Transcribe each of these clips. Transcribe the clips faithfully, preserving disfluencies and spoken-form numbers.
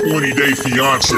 twenty Day Fiance.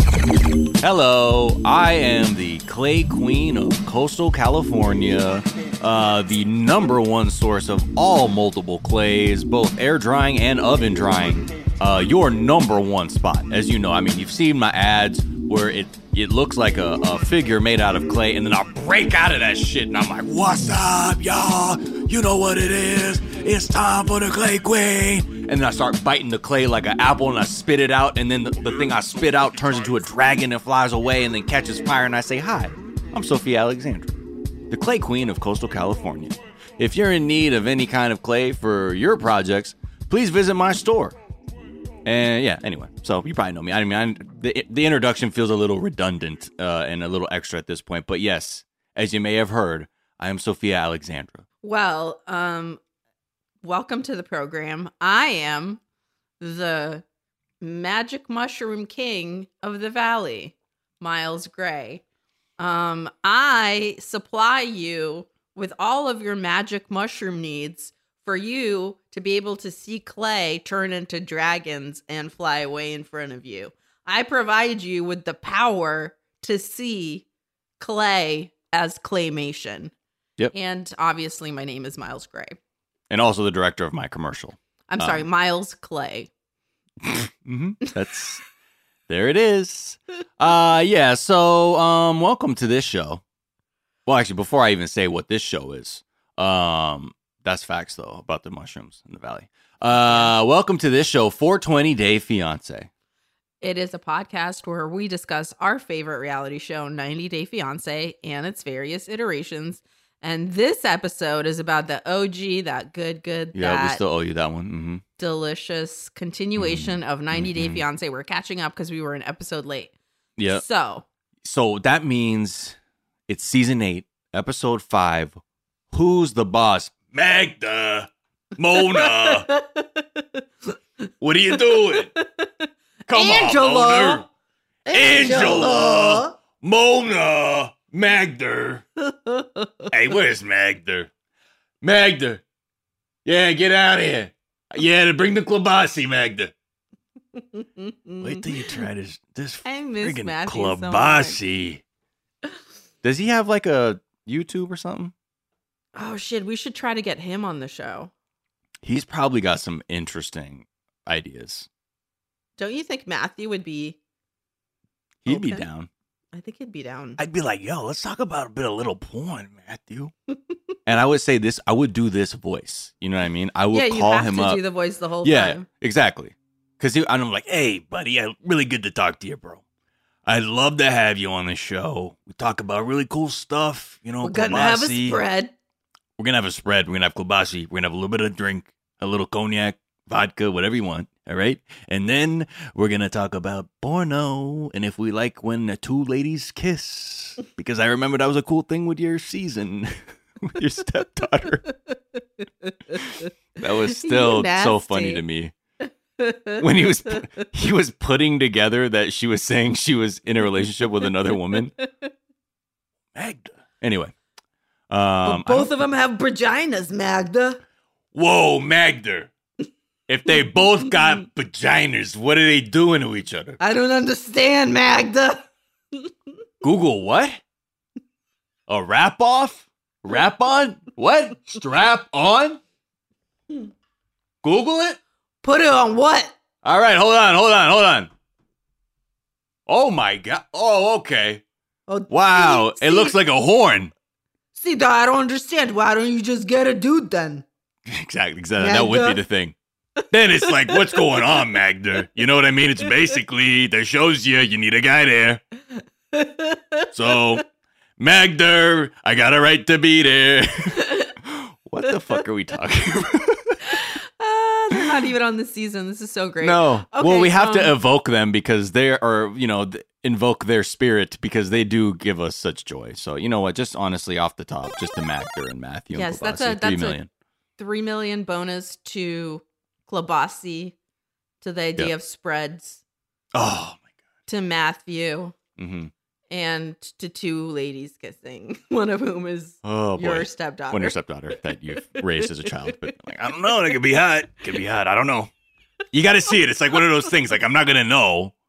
Hello, I am the Clay Queen of Coastal California, uh, the number one source of all multiple clays, both air drying and oven drying. Uh, your number one spot, as you know. I mean, you've seen my ads where it it looks like a, a figure made out of clay, and then I'll break out of that shit, and I'm like, what's up, y'all? You know what it is. It's time for the Clay Queen. And then I start biting the clay like an apple, and I spit it out, and then the, the thing I spit out turns into a dragon and flies away and then catches fire, and I say, hi, I'm Sophia Alexandra, the Clay Queen of Coastal California. If you're in need of any kind of clay for your projects, please visit my store. And yeah, anyway, so you probably know me. I mean, I, the, the introduction feels a little redundant uh, and a little extra at this point. But yes, as you may have heard, I am Sophia Alexandra. Well, um, welcome to the program. I am the magic mushroom king of the valley, Miles Gray. Um, I supply you with all of your magic mushroom needs for you to be able to see clay turn into dragons and fly away in front of you. I provide you with the power to see clay as claymation. Yep. And obviously my name is Miles Gray. And also the director of my commercial. I'm sorry, um, Miles Clay. mm-hmm. That's, there it is. Uh, yeah, so um, welcome to this show. Well, actually, before I even say what this show is, um... that's facts, though, about the mushrooms in the valley. Uh, welcome to this show, four twenty Day Fiance. It is a podcast where we discuss our favorite reality show, ninety Day Fiance, and its various iterations. And this episode is about the O G, that good, good, yeah, that we still owe you that one. Mm-hmm. delicious continuation mm-hmm. of ninety Day mm-hmm. Fiance. We're catching up because we were an episode late. Yeah. So. So that means it's season eight, episode five. Who's the boss? Magda, Mona, what are you doing? Come Angela. on, Mona. Angela. Angela, Mona, Magda. Hey, where's Magda? Magda, yeah, get out of here. Yeah, to bring the klobasi, Magda. Wait till you try this this friggin' klobasi. So Does he have like a YouTube or something? Oh, shit. We should try to get him on the show. He's probably got some interesting ideas. Don't you think Matthew would be... He'd okay? be down. I think he'd be down. I'd be like, yo, let's talk about a bit of little porn, Matthew. And I would say this, I would do this voice. You know what I mean? I would yeah, call you have him to up. do the voice the whole yeah, time. Yeah, exactly. Because I'm like, hey, buddy, yeah, really good to talk to you, bro. I'd love to have you on the show. We talk about really cool stuff. You know, We're going to have a spread. We're going to have a spread. We're going to have klobasi. We're going to have a little bit of drink, a little cognac, vodka, whatever you want. All right. And then we're going to talk about porno. And if we like when the two ladies kiss, because I remember that was a cool thing with your season, with your stepdaughter. That was still so funny to me. When he was he was putting together that she was saying she was in a relationship with another woman. Magda. Anyway. Um, but both of them have vaginas, Magda. Whoa, Magda. If they both got vaginas, what are they doing to each other? I don't understand, Magda. Google what? A wrap off? Wrap on? What? Strap on? Google it? Put it on what? All right, hold on, hold on, hold on. Oh my God. Oh, okay. Oh, wow, see, it see, looks like a horn. See, I don't understand. Why don't you just get a dude then? Exactly, exactly. Magda. That would be the thing. Then it's like, what's going on, Magda? You know what I mean? It's basically, that shows you, you need a guy there. So, Magda, I got a right to be there. What the fuck are we talking about? uh, they're not even on the season. This is so great. No. Okay, well, we have um, to evoke them because they are, you know, th- invoke their spirit because they do give us such joy. So, you know what? Just honestly, off the top, just to Magda and Matthew. Yes, and that's a three that's million. a three million bonus to klobasi, to the idea yep. of spreads. Oh my God. To Matthew. Mm-hmm. And to two ladies kissing, one of whom is oh, your boy. stepdaughter. One your stepdaughter that you've raised as a child. But like, I don't know. It could be hot. It could be hot. I don't know. You got to see it. It's like one of those things. Like, I'm not going to know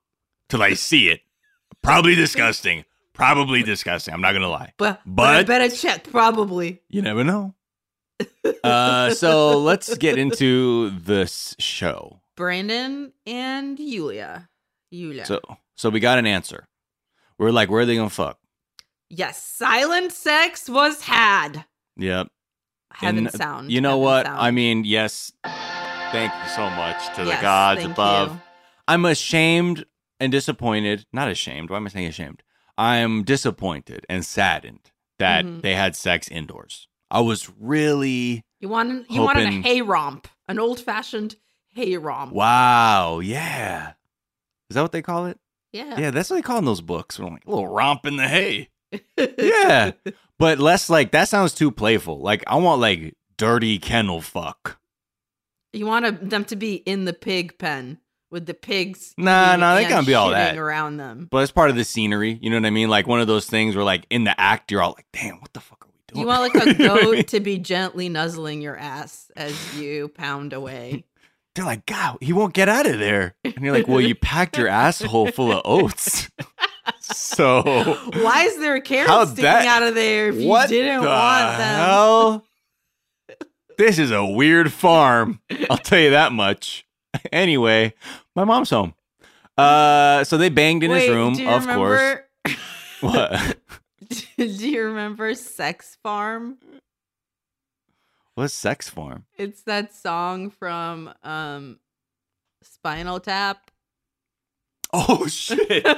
till I see it. Probably disgusting. Probably disgusting. I'm not gonna lie. But, but, but I better check. Probably. You never know. uh, so let's get into this show. Brandon and Yulia. Yulia. So, so we got an answer. We're like, where are they gonna fuck? Yes, silent sex was had. Yep. Heaven And, sound. You know Heaven what? sound. I mean, yes. Thank you so much to the Yes, gods thank above. you. I'm ashamed and disappointed. Not ashamed. Why am I saying ashamed? I'm disappointed and saddened that Mhm. they had sex indoors. I was really You wanted you wanted a hoping- hay romp, an old fashioned hay romp. wow. Yeah. Is that what they call it? Yeah. Yeah, that's what they call in those books. We're like a little romp in the hay. Yeah. But less like that sounds too playful. Like I want like dirty kennel fuck. You wanted them to be in the pig pen with the pigs. Nah, eating nah, they and can't be all shitting that. around them. But it's part of the scenery. You know what I mean? Like one of those things where like in the act you're all like, damn, what the fuck are we doing? You want like a You know what I mean? goat to be gently nuzzling your ass as you pound away. They're like, God, he won't get out of there. And you're like, well, you packed your asshole full of oats. So Why is there a carrot How'd sticking that- out of there if you what didn't the want them? hell? This is a weird farm. I'll tell you that much. Anyway, my mom's home. Uh, so they banged in Wait, his room, do you of course. remember- What? do you remember Sex Farm? What's sex farm? It's that song from um, Spinal Tap. Oh shit!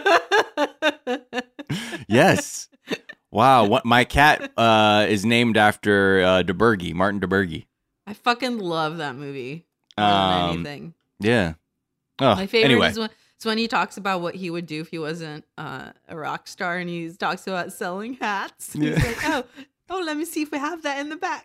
Yes. Wow. What my cat uh, is named after uh, DeBerge, Martin DeBerge. I fucking love that movie more than Um, anything. Yeah. Oh, My favorite anyway. is when, it's when he talks about what he would do if he wasn't uh, a rock star, and he talks about selling hats. And Yeah. He's like, oh, oh, let me see if we have that in the back.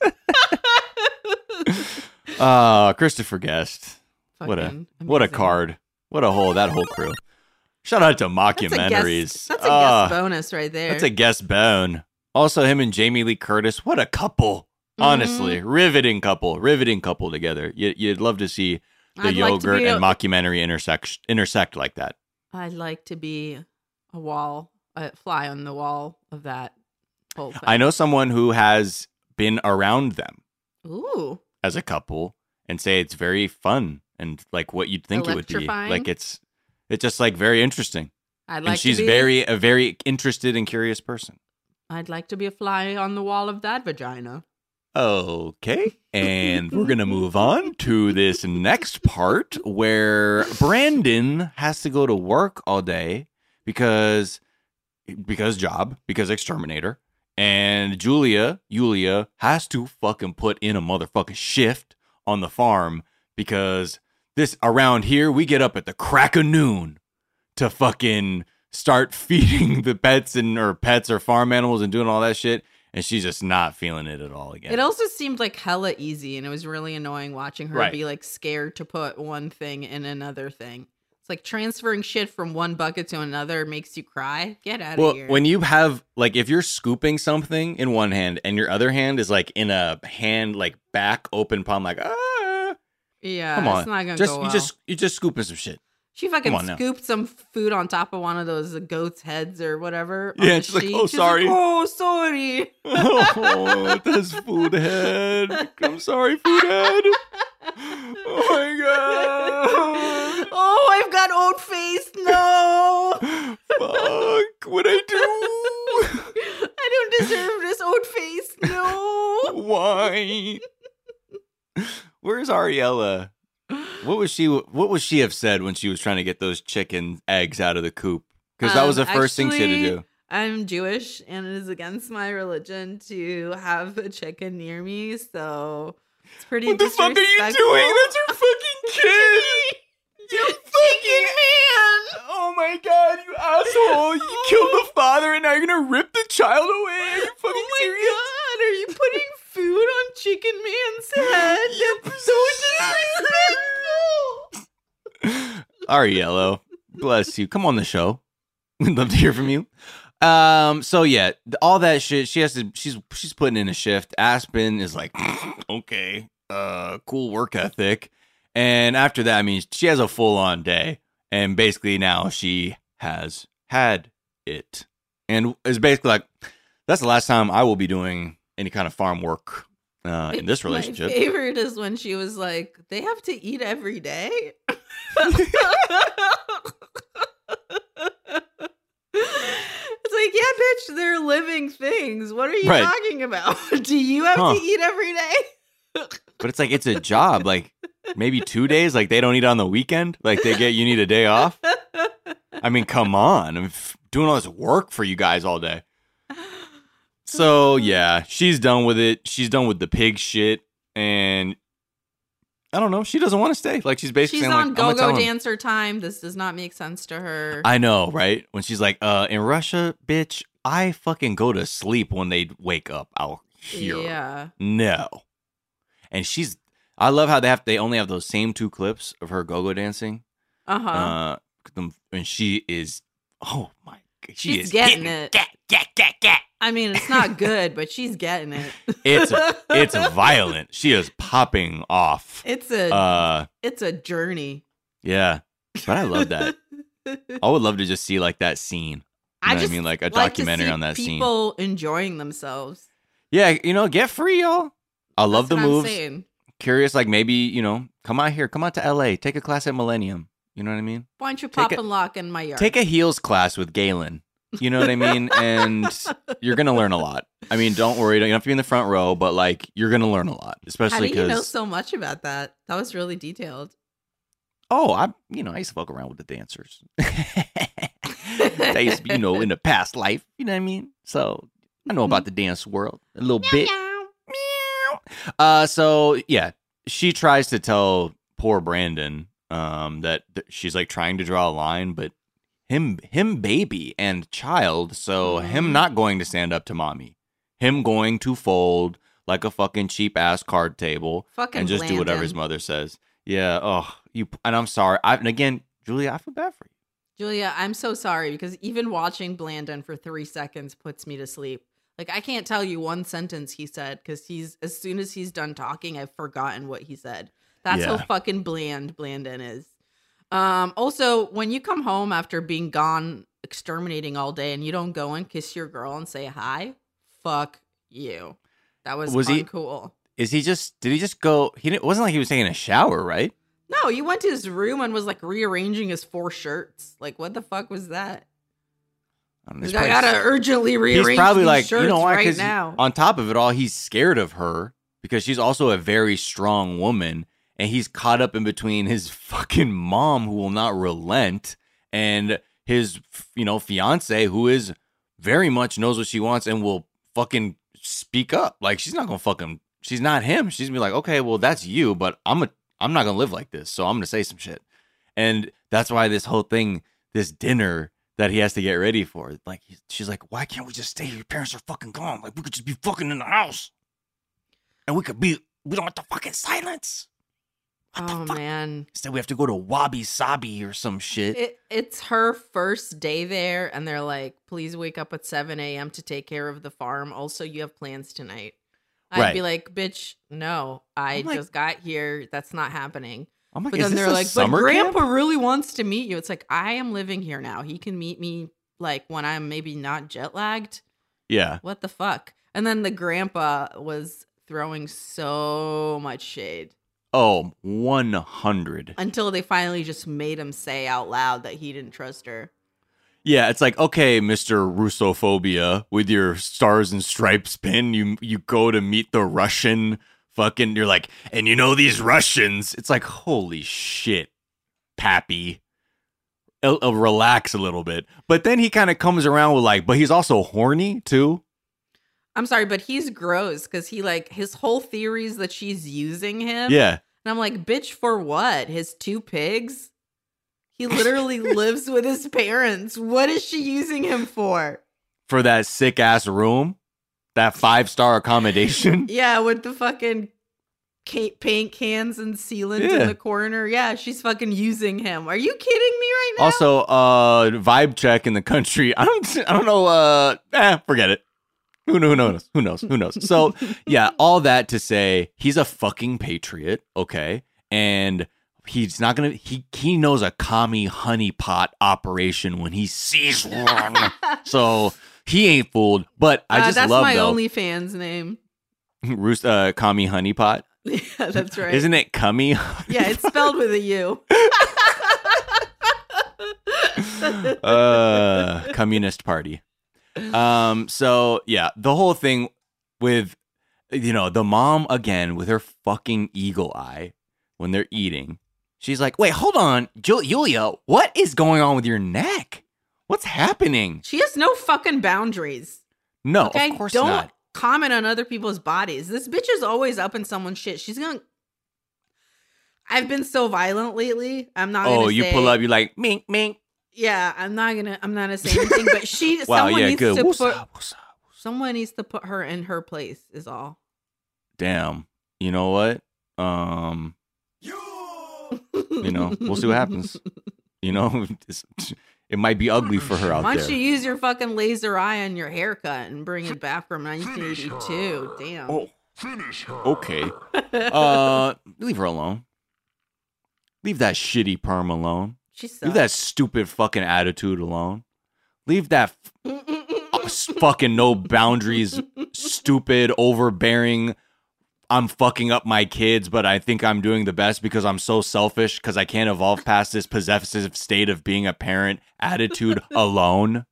Uh, Christopher Guest. What a Fucking what a amazing. card. What a whole that whole crew. Shout out to That's a mockumentaries. guest, that's a Ah, guest bonus right there. That's a guest bone. Also, him and Jamie Lee Curtis. What a couple. Honestly, Mm-hmm. riveting couple, riveting couple together. You, you'd love to see the I'd like to yogurt be a- and mockumentary intersect intersect like that. I'd like to be a wall, a fly on the wall of that whole thing. I know someone who has been around them Ooh, as a couple and say it's very fun and like what you'd think it would be. Electrifying? Like it's it's just like very interesting. I'd like and she's to be very a very interested and curious person. I'd like to be a fly on the wall of that vagina. Okay. And we're going to move on to this next part where Brandon has to go to work all day because because job, because exterminator. And Julia, Julia has to fucking put in a motherfucking shift on the farm because this around here we get up at the crack of noon to fucking start feeding the pets and or pets or farm animals and doing all that shit. And she's just not feeling it at all again. It also seemed like hella easy, and it was really annoying watching her Right. be like scared to put one thing in another thing. It's like transferring shit from one bucket to another makes you cry. Get out of Well, here. when you have like if you're scooping something in one hand and your other hand is like in a hand like back open palm like ah yeah, come on it's not gonna just go you well. just you just scooping some shit. She fucking come on now. scooped some food on top of one of those goat's heads or whatever. on Yeah, the and she's like, sheet. "Oh, She's sorry." like, oh, sorry. Oh, that's food head. I'm sorry, food head. Oh my god. Oh, I've got old face. No. Fuck, what I do? I don't deserve this old face. No. Why? Where's Ariella? What was she? What would she have said when she was trying to get those chicken eggs out of the coop? Because that was the Um, first thing she had to actually, do. I'm Jewish, and it is against my religion to have a chicken near me, so it's pretty. What the fuck are you disrespectful. doing? That's her fucking kid. You fucking man. Oh my god, you asshole! You killed the father, and now you're gonna rip the child away. Are you fucking Oh my serious? god, are you putting food on Chicken Man's head? That's so disrespectful. Ariello, bless you. Come on the show. We'd love to hear from you. Um, so yeah, th- all that shit. She has to. She's she's putting in a shift. Aspen is like, okay, uh, cool work ethic. And after that, I mean, she has a full on day. And basically now she has had it. And it's basically like, that's the last time I will be doing any kind of farm work uh, in this relationship. My favorite is when she was like, they have to eat every day? It's like, yeah, bitch, they're living things. What are you Right. talking about? Do you have Huh. to eat every day? But it's like, it's a job. Like, maybe two days. Like, they don't eat on the weekend. Like, they get, you need a day off. I mean, come on. I'm f- doing all this work for you guys all day. So, yeah, she's done with it. She's done with the pig shit. And I don't know. She doesn't want to stay. Like, she's basically She's saying, on like, I'm gonna go-go tell him. dancer time. This does not make sense to her. I know, right? When she's like, uh, in Russia, bitch, I fucking go to sleep when they wake up out here. Yeah. No. And she's, I love how they have, they only have those same two clips of her go-go dancing. Uh-huh. Uh, them- and she is, oh my God, she She's is getting hitting- it. Get, get, get, get. I mean, it's not good, but she's getting it. It's, it's violent. She is popping off. It's a Uh, it's a journey. yeah. But I love that. I would love to just see like that scene. You I know what I just mean? Like a like to documentary see on that scene. people enjoying themselves. Yeah, you know, get free, y'all. I love That's the what I'm moves. saying. Curious, like maybe, you know, come out here, come out to L A, take a class at Millennium. You know what I mean? Why don't you Take pop a- and lock in my yard? Take a heels class with Galen. You know what I mean? And you're going to learn a lot. I mean, don't worry. You don't have to be in the front row, but like you're going to learn a lot, How especially do you know because, so much about that? That was really detailed. oh, I, you know, I used to fuck around with the dancers. They used to be, you know, in the past life. You know what I mean? So I know about the dance world a little bit. Meow. Uh, so yeah, she tries to tell poor Brandon um that th- she's like trying to draw a line, but him him baby and child, so Mhm. him not going to stand up to mommy, him going to fold like a fucking cheap ass card table Fucking and just do whatever his Blandon. mother says. Yeah. Oh, you. And I'm sorry. I, and again, Julia, I feel bad for you. Julia, I'm so sorry because even watching Blandon for three seconds puts me to sleep. Like I can't tell you one sentence he said because he's as soon as he's done talking, I've forgotten what he said. That's how Yeah. fucking bland Blandon is. Um, also, when you come home after being gone exterminating all day and you don't go and kiss your girl and say hi, fuck you. That was, Was he- uncool. Is he just? Did he just go? He didn't, it wasn't like he was taking a shower, right? No, he went to his room and was like rearranging his four shirts. Like, what the fuck was that? I don't know, He's he's like, I probably- gotta urgently rearrange He's probably these like, shirts you know why? right Because now. on top of it all, he's scared of her because she's also a very strong woman, and he's caught up in between his fucking mom who will not relent and his, you know, fiance who is very much knows what she wants and will fucking speak up. Like she's not gonna fucking, she's not him. She's gonna be like, okay, well that's you, but I'm a, I'm not gonna live like this, so I'm gonna say some shit, and that's why this whole thing, this dinner that he has to get ready for. Like, he's, she's like, why can't we just stay here? Your parents are fucking gone. Like, we could just be fucking in the house. And we could be, we don't have to fucking silence. What Oh the fuck? man. Instead, we have to go to Wabi Sabi or some shit. It, it's her first day there, and they're like, please wake up at seven a.m. to take care of the farm. Also, you have plans tonight. I'd Right. be like, bitch, no, I I'm like- just got here. That's not happening. I'm like, But is then this they're a like, but summer grandpa camp? really wants to meet you. It's like, I am living here now. He can meet me like when I'm maybe not jet lagged. Yeah. What the fuck? And then the grandpa was throwing so much shade Oh, one hundred. until they finally just made him say out loud that he didn't trust her. Yeah, it's like, okay, Mister Russophobia, with your stars and stripes pin, you you go to meet the Russian fucking, you're like, and you know these Russians. It's like, holy shit, Pappy. Uh, uh, relax a little bit. But then he kind of comes around with like, but he's also horny too. I'm sorry, but he's gross because he like his whole theory is that she's using him. Yeah. And I'm like, bitch, for what? His two pigs? He literally lives with his parents. What is she using him for? For that sick ass room, that five star accommodation. Yeah, with the fucking ca- paint cans and sealant Yeah. in the corner. Yeah, she's fucking using him. Are you kidding me right now? Also, uh, vibe check in the country. I don't, I don't know. Uh, eh, forget it. Who knows? Who knows? Who knows? Who knows? So, yeah, all that to say, he's a fucking patriot, okay? And he's not gonna. He he knows a commie honeypot operation when he sees one. So he ain't fooled. But I Uh, just that's love my though. OnlyFans name. Roost, uh, commie honeypot. Yeah, that's right. Isn't it cummy? Yeah, it's spelled with a U. uh, Communist Party. Um. So yeah, the whole thing with, you know, the mom again with her fucking eagle eye when they're eating. She's like, "Wait, hold on, Ju- Julia. What is going on with your neck? What's happening?" She has no fucking boundaries. No, Okay, of course don't not. comment on other people's bodies. This bitch is always up in someone's shit. She's gonna. I've been so violent lately. I'm not. Oh, gonna you say, pull up, you're like, mink, mink. Yeah, I'm not gonna. I'm not gonna say anything. But she. Wow, someone yeah, needs good. to Woosah, put. woosah. Someone needs to put her in her place. Is all. Damn. You know what? Um. You know, we'll see what happens. You know, it's, it might be ugly for her out Why there. don't you use your fucking laser eye on your haircut and bring it back from nineteen eighty-two? Damn. Oh, okay. Uh, leave her alone. Leave that shitty perm alone. She sucks. Leave that stupid fucking attitude alone. Leave that f- fucking no boundaries, stupid, overbearing. I'm fucking up my kids, but I think I'm doing the best because I'm so selfish because I can't evolve past this possessive state of being a parent attitude alone.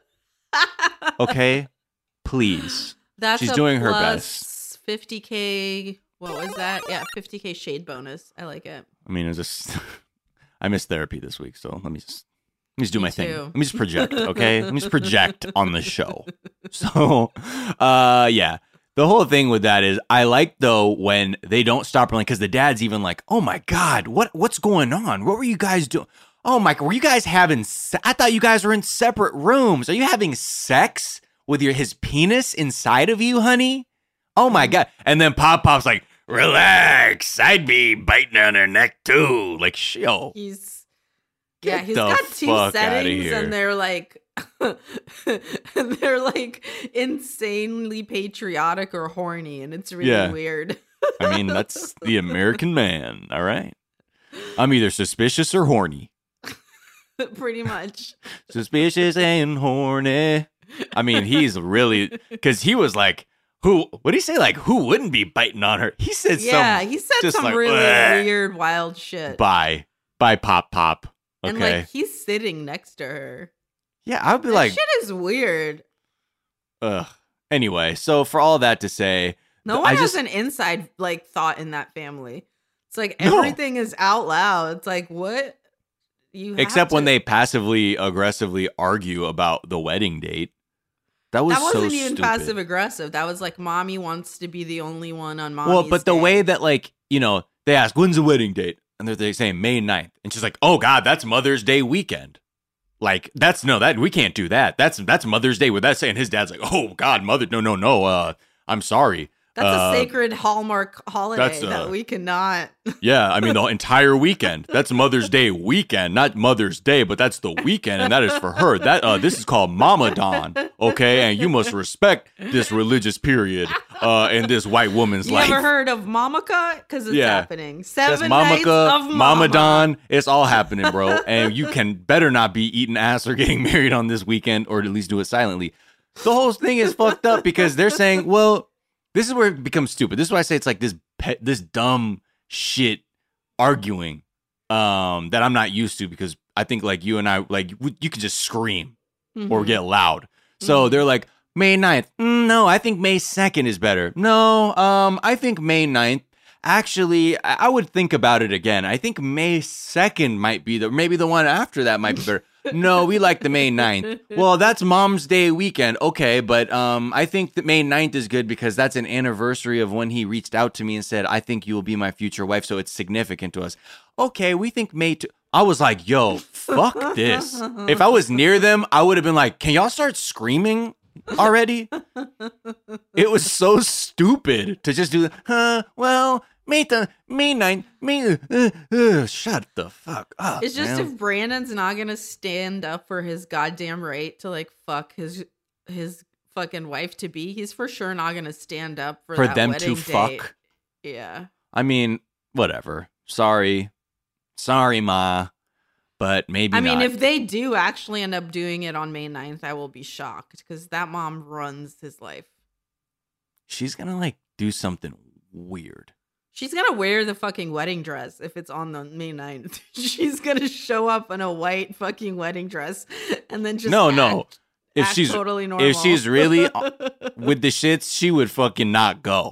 Okay? Please. That's She's a doing her plus best. fifty K. What was that? Yeah, fifty K shade bonus. I like it. I mean, it's just I missed therapy this week, so let me just let me just do Me my thing. too. Let me just project, okay? Let me just project on the show. So, uh, yeah. The whole thing with that is I like though when they don't stop running because the dad's even like, "Oh my god, what what's going on? What were you guys doing? Oh my, were you guys having? Se- I thought you guys were in separate rooms. Are you having sex with your his penis inside of you, honey? Oh my god!" And then Pop Pop's like, "Relax, I'd be biting on her neck too." Like, yo, He's Get yeah, he's the got two fuck outta settings, here. and they're like, and they're like insanely patriotic or horny, and it's really Yeah. weird. I mean that's the American man. All right, I'm either suspicious or horny. Pretty much. Suspicious and horny. I mean, he's really because he was like, "Who? What did he say? Like, who wouldn't be biting on her?" He said, Yeah, some, he said just some like, really "Bleh." weird, wild shit. Bye, bye, Pop Pop. Okay, And like he's sitting next to her. yeah, I'd be That like, shit is weird. ugh. Anyway, so for all that to say, No th- one I has just an inside like thought in that family. It's like No. everything is out loud. It's like what you have except when to- they passively aggressively argue about the wedding date. That was that wasn't so even stupid. passive aggressive. That was like mommy wants to be the only one on mommy's Well, but the day. way that, like, you know, they ask, when's the wedding date? And they're, they're saying May ninth. And she's like, oh, God, that's Mother's Day weekend. Like, that's, no, that, we can't do that. That's, that's Mother's Day with that saying. His dad's like, oh, God, Mother, no, no, no, uh, I'm sorry. that's Uh, a sacred Hallmark holiday that's, uh, that we cannot. Yeah, I mean, the entire weekend. That's Mother's Day weekend, not Mother's Day, but that's the weekend, and that is for her. That uh, this is called Mama-don, okay? And you must respect this religious period uh, in this white woman's You life. ever heard of Mamaka? Because it's Yeah. happening. That's Seven nights Mamaka, of Mama. Mama-don. It's all happening, bro. And you can better not be eating ass or getting married on this weekend, or at least do it silently. The whole thing is fucked up because they're saying, well, this is where it becomes stupid. This is why I say it's like this pet, this dumb shit arguing um, that I'm not used to because I think like you and I, like w- you could just scream or Mhm. get loud. So Mhm. they're like, May ninth. Mm, no, I think May second is better. No, um, I think May ninth. Actually, I-, I would think about it again. I think May second might be the, maybe the one after that might be better. No, we like the May ninth. Well, that's Mom's Day weekend. Okay, but um, I think that May ninth is good because that's an anniversary of when he reached out to me and said, I think you will be my future wife, so it's significant to us. Okay, we think May two. I was like, yo, fuck this. If I was near them, I would have been like, can y'all start screaming already? It was so stupid to just do that. Huh, well, May the May ninth, May uh, uh, shut the fuck up. It's just man. if Brandon's not gonna stand up for his goddamn right to like fuck his his fucking wife to be, he's for sure not gonna stand up for, for that them wedding to date. fuck. Yeah. I mean, whatever. Sorry. Sorry, Ma, but maybe I mean, not. if they do actually end up doing it on May ninth, I will be shocked because that mom runs his life. She's gonna like do something weird. She's gonna wear the fucking wedding dress if it's on the May ninth. She's gonna show up in a white fucking wedding dress and then just no, act, no. If act she's totally normal. if she's really with the shits, she would fucking not go.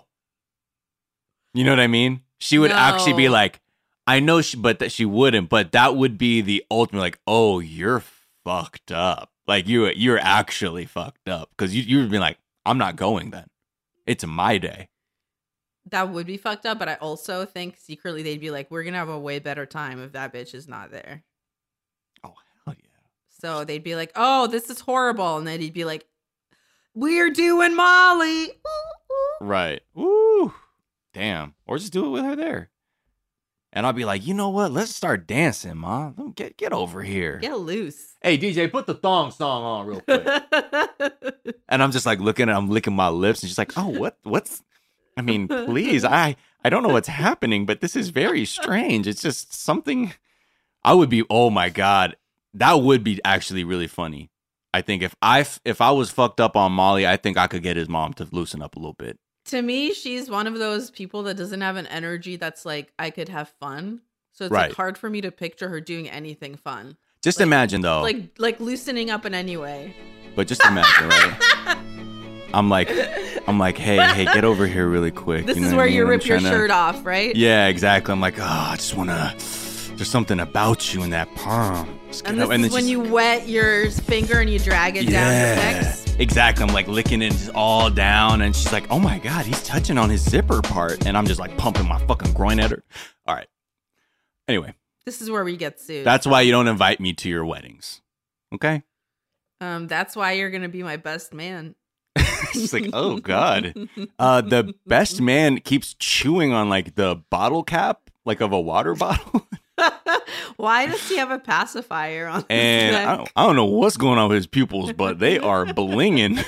You know what I mean? She would No. actually be like, I know she, but that she wouldn't. But that would be the ultimate, like, oh, you're fucked up. Like you, you're actually fucked up because you, you would be like, I'm not going then. It's my day. That would be fucked up, but I also think secretly they'd be like, we're gonna have a way better time if that bitch is not there. Oh hell yeah! So they'd be like, oh, this is horrible, and then he'd be like, we're doing Molly. Ooh, ooh. Right? Ooh, damn! Or just do it with her there. And I'll be like, you know what? Let's start dancing, Ma. Get get over here. Get loose. Hey D J, put the thong song on real quick. And I'm just like looking at, I'm licking my lips, and she's like, oh, what? What's? I mean, please, I, I don't know what's happening, but this is very strange. It's just something. I would be, oh my God, that would be actually really funny. I think if I, if I was fucked up on Molly, I think I could get his mom to loosen up a little bit. To me, she's one of those people that doesn't have an energy that's like, I could have fun. So it's Right. like hard for me to picture her doing anything fun. Just Like- imagine though, Like like loosening up in any way. but just imagine, right? I'm like, I'm like, hey, hey, get over here really quick. This you know is what where I mean? you I'm rip your trying to- shirt off, right? Yeah, exactly. I'm like, oh, I just want to, there's something about you in that palm. Just get And up- this is then when she's- you wet your finger and you drag it down your pecs. Exactly. I'm like licking it all down, and she's like, oh my God, he's touching on his zipper part. And I'm just like pumping my fucking groin at her. All right. Anyway, This is where we get sued. that's why you don't invite me to your weddings. Okay? um, that's why you're gonna be my best man. She's like, oh God. Uh, the best man keeps chewing on like the bottle cap, like of a water bottle. Why does he have a pacifier on his And neck? I don't, I don't know what's going on with his pupils, but they are blinging.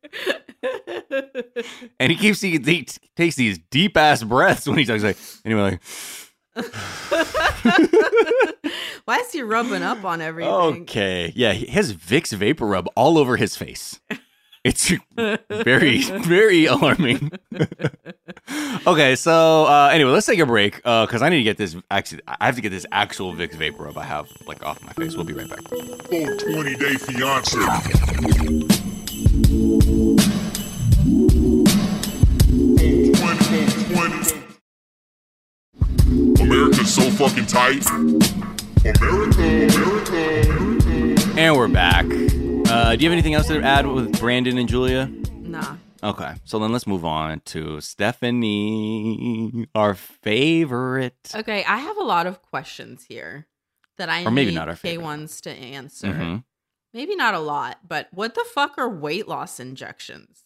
And he keeps he, he takes these deep ass breaths when he talks. Like anyway, like Why is he rubbing up on everything? okay, yeah, he has Vicks Vapor Rub all over his face. It's very very alarming. Okay, so uh, anyway, let's take a break because I need to get this. Actually, I have to get this actual Vicks Vapor Rub I have like off my face. We'll be right back. Full twenty day fiance. America's so fucking tight. America, America, America. And we're back. Uh, do you have anything else to add with Brandon and Julia? Nah. Okay, so then let's move on to Stephanie, our favorite. Okay, I have a lot of questions here that I Or maybe need not our K favorite. ones to answer. Mhm. Maybe not a lot, but what the fuck are weight loss injections?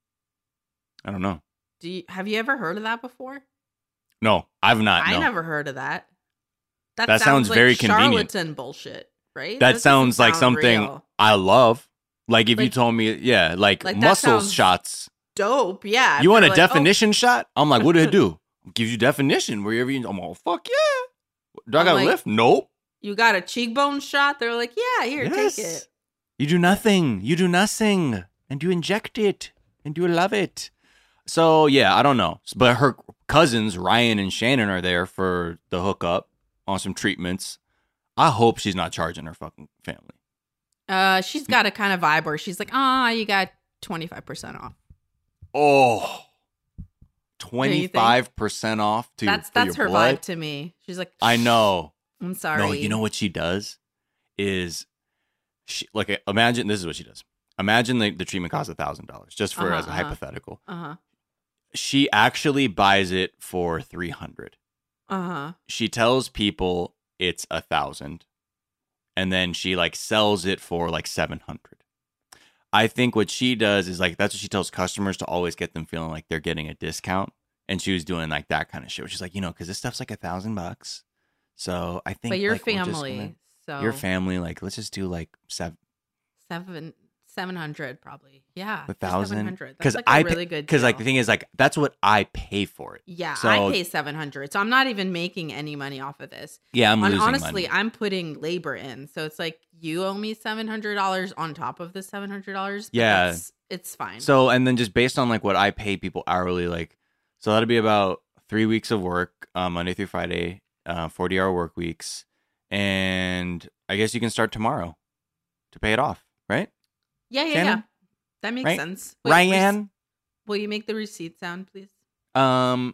I don't know. Do you have you ever heard of that before? No, I've not. I no. never heard of that. That, That sounds like very convenient. charlatan bullshit, right? That doesn't sounds like sound something real. I love. Like if you Like- told me, yeah, like, like that muscle sounds shots. dope. Yeah. You If want a they're like, oh, definition shot? I'm like, what do it do? Gives you definition wherever you. I'm all, fuck yeah. Do I I'm got to like, lift? Nope. you got a cheekbone shot? They're like, yeah, here, Yes. take it. You do nothing. You do nothing. And you inject it. And you love it. So, yeah, I don't know. But her cousins, Ryan and Shannon, are there for the hookup on some treatments. I hope she's not charging her fucking family. Uh, she's got a kind of vibe where she's like, ah, you got twenty-five percent off. Oh, twenty-five percent off to That's for that's your her blood? vibe to me. She's like, I know. I'm sorry. No, you know what she does is she like imagine this is what she does. Imagine the, the treatment costs a thousand dollars just for Uh-huh, as a uh-huh. hypothetical. Uh huh. She actually buys it for three hundred. Uh huh. She tells people it's a thousand, and then she like sells it for like seven hundred. I think what she does is like that's what she tells customers to always get them feeling like they're getting a discount. And she was doing like that kind of shit. She's like, you know, because this stuff's like a thousand bucks. So I think, But your like, we're just family, gonna- so your family, like let's just do like seven. seven seven hundred probably. Yeah. A thousand? seven hundred. Because That's like a I really good because like the deal. thing is like that's what I pay for it. Yeah, So- I pay seven hundred. So I'm not even making any money off of this. Yeah, I'm And losing honestly, money. I'm putting labor in. So it's like you owe me seven hundred dollars on top of the seven hundred dollars. Yeah. It's, it's fine. So and then just based on like what I pay people hourly, like so that'd be about three weeks of work, um, Monday through Friday, uh, forty hour work weeks, and I guess you can start tomorrow to pay it off, right? yeah, yeah, Shannon? yeah. That makes Right? sense. Wait, Ryan, rec- will you make the receipt sound, please? um,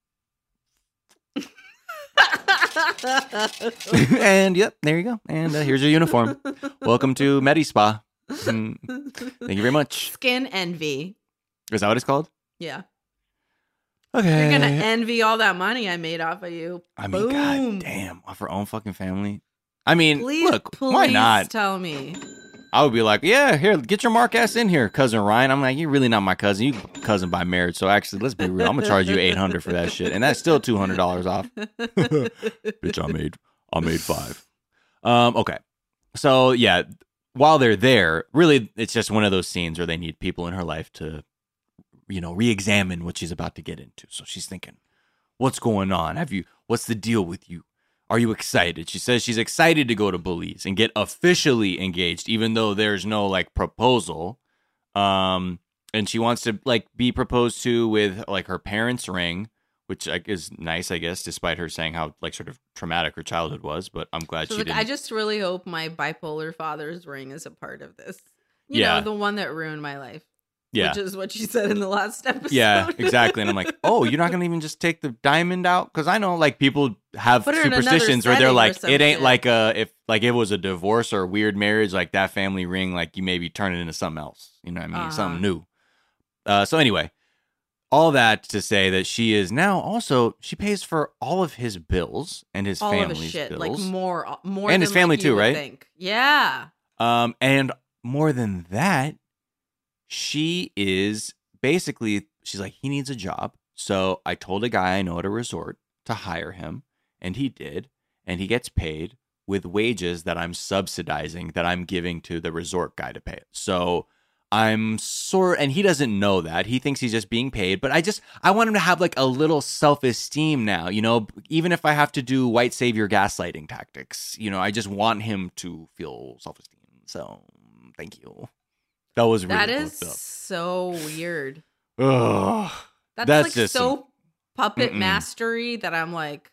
and yep, there you go. And uh, here's your uniform. Welcome to MediSpa. Mm, Thank you very much. Skin envy. Is that what it's called? Yeah. Okay. You're going to envy all that money I made off of you. I mean, Boom. god damn, off her own fucking family. I mean, Please, look, please why not? tell me. I would be like, yeah, here, get your mark ass in here, cousin Ryan. I'm like, you're really not my cousin. You cousin by marriage. So actually, let's be real. I'm gonna charge you eight hundred for that shit, and that's still two hundred dollars off. Bitch, I made, I made five. Um, okay, so yeah, while they're there, really, it's just one of those scenes where they need people in her life to, you know, re-examine what she's about to get into. So she's thinking, what's going on? Have you? What's the deal with you? Are you excited? She says she's excited to go to Belize and get officially engaged, even though there's no like proposal. Um, and she wants to like be proposed to with like her parents' ring, which like, is nice, I guess, despite her saying how like sort of traumatic her childhood was. But I'm glad So she look, didn't. I just really hope my bipolar father's ring is a part of this. You Yeah. know, the one that ruined my life. yeah, Which is what she said in the last episode. yeah, exactly. And I'm like, oh, you're not gonna even just take the diamond out? Because I know like people have Put her in another superstitions where they're setting or like, some it ain't shit. like a if like it was a divorce or a weird marriage, like that family ring, like you maybe turn it into something else. You know what I mean? Uh-huh. Something new. Uh, so anyway, all that to say that she is now also she pays for all of his bills and his all of family's his shit. bills, Like more, more And than his family like you too, would right? Think. Yeah. um, and more than that, she is basically she's like he needs a job. So I told a guy I know at a resort to hire him, and he did, and he gets paid with wages that I'm subsidizing that I'm giving to the resort guy to pay it. So I'm sort and he doesn't know that. He thinks he's just being paid, but I just I want him to have like a little self-esteem now, you know, even if I have to do white savior gaslighting tactics, you know, I just want him to feel self-esteem. So, thank you. That was really That is fucked up. so weird. Ugh. That's, That's like just so some- puppet Mm-mm. mastery that I'm like,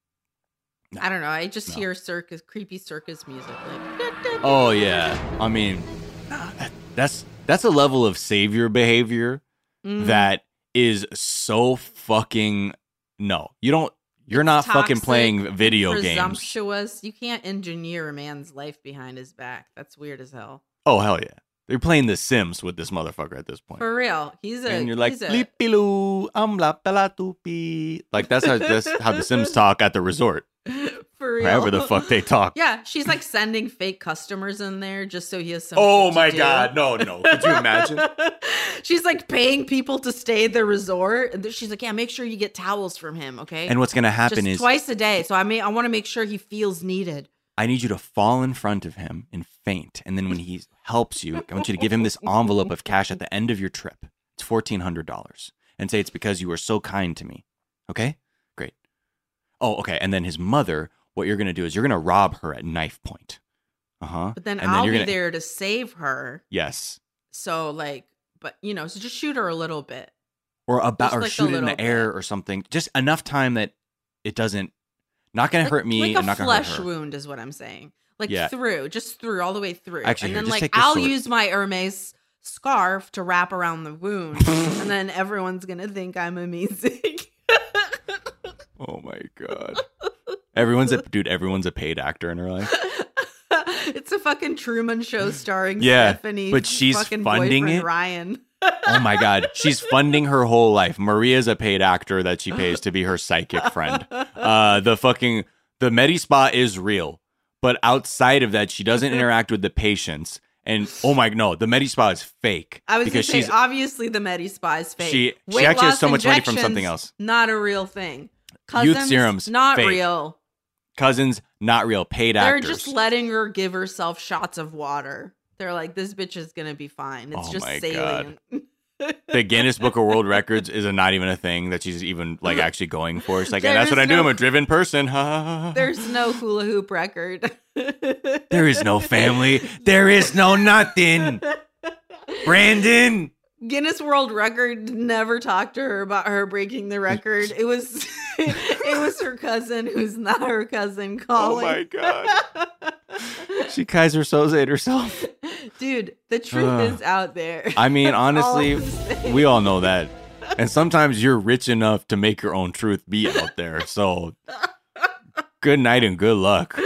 No. I don't know. I just No. hear circus, creepy circus music. Like, Oh yeah. I mean, that- that's that's a level of savior behavior Mhm. that is so fucking no. You don't you're not fucking Toxic, playing video games. presumptuous. You can't engineer a man's life behind his back. That's weird as hell. Oh hell yeah. They're playing The Sims with this motherfucker at this point. For real. He's a. and you're like, he's a, "Lipiloo, I'm la pela tupi." Like that's how that's how the Sims talk at the resort. for real. However the fuck they talk. Yeah, she's like sending fake customers in there just so he has some. Oh shit to my do. god, no, no. Could you imagine? She's like paying people to stay at the resort, and she's like, "Yeah, make sure you get towels from him, okay? And what's gonna happen just is twice a day. So I mean, I want to make sure he feels needed." I need you to fall in front of him and faint. And then when he helps you, I want you to give him this envelope of cash at the end of your trip. It's fourteen hundred dollars. And say it's because you were so kind to me. Okay? Great. Oh, okay. And then his mother, what you're going to do is you're going to rob her at knife point. Uh-huh. But then and I'll you're be gonna- there to save her. Yes. So like, but you know, so just shoot her a little bit. Or about Just or like a shoot it in little the air bit. or something. Just enough time that it doesn't not going to Like, hurt me like and a not going to hurt flesh her. wound is what I'm saying. Like Yeah. through, just through, all the way through. Actually, and here, then just like take this I'll sword. use my Hermes scarf to wrap around the wound, and then everyone's gonna think I'm amazing. Oh my god. Everyone's a dude, everyone's a paid actor in her life. It's a fucking Truman Show starring Yeah, Stephanie, but she's fucking funding boyfriend it? Ryan. Oh my god, she's funding her whole life. Maria's a paid actor that she pays to be her psychic friend. Uh the fucking the MediSpa is real, but outside of that she doesn't interact with the patients. And oh my no, the MediSpa is fake. I was because gonna say, she's obviously the MediSpa is fake. She- she Weight actually has loss so much money from something injections, else. Not a real thing. Youth Cousins, serums, not fake. real. cousins, not real, paid They're actors. just letting her give herself shots of water. They're like, this bitch is gonna be fine. It's Oh just my sailing. The Guinness Book of World Records is a, not even a thing that she's even like actually going for. It's like, and There that's what is I do. no- I'm a driven person. Ha, ha, ha, ha. There's no hula hoop record. There is no family. There is no nothing. Brandon. Guinness World Record never talked to her about her breaking the record. It was it was her cousin who's not her cousin calling. Oh my god. She Kaiser Soze herself. Dude, the truth Ugh. is out there. I mean, That's all honestly, I'm saying. we all know that. And sometimes you're rich enough to make your own truth be out there. So good night and good luck.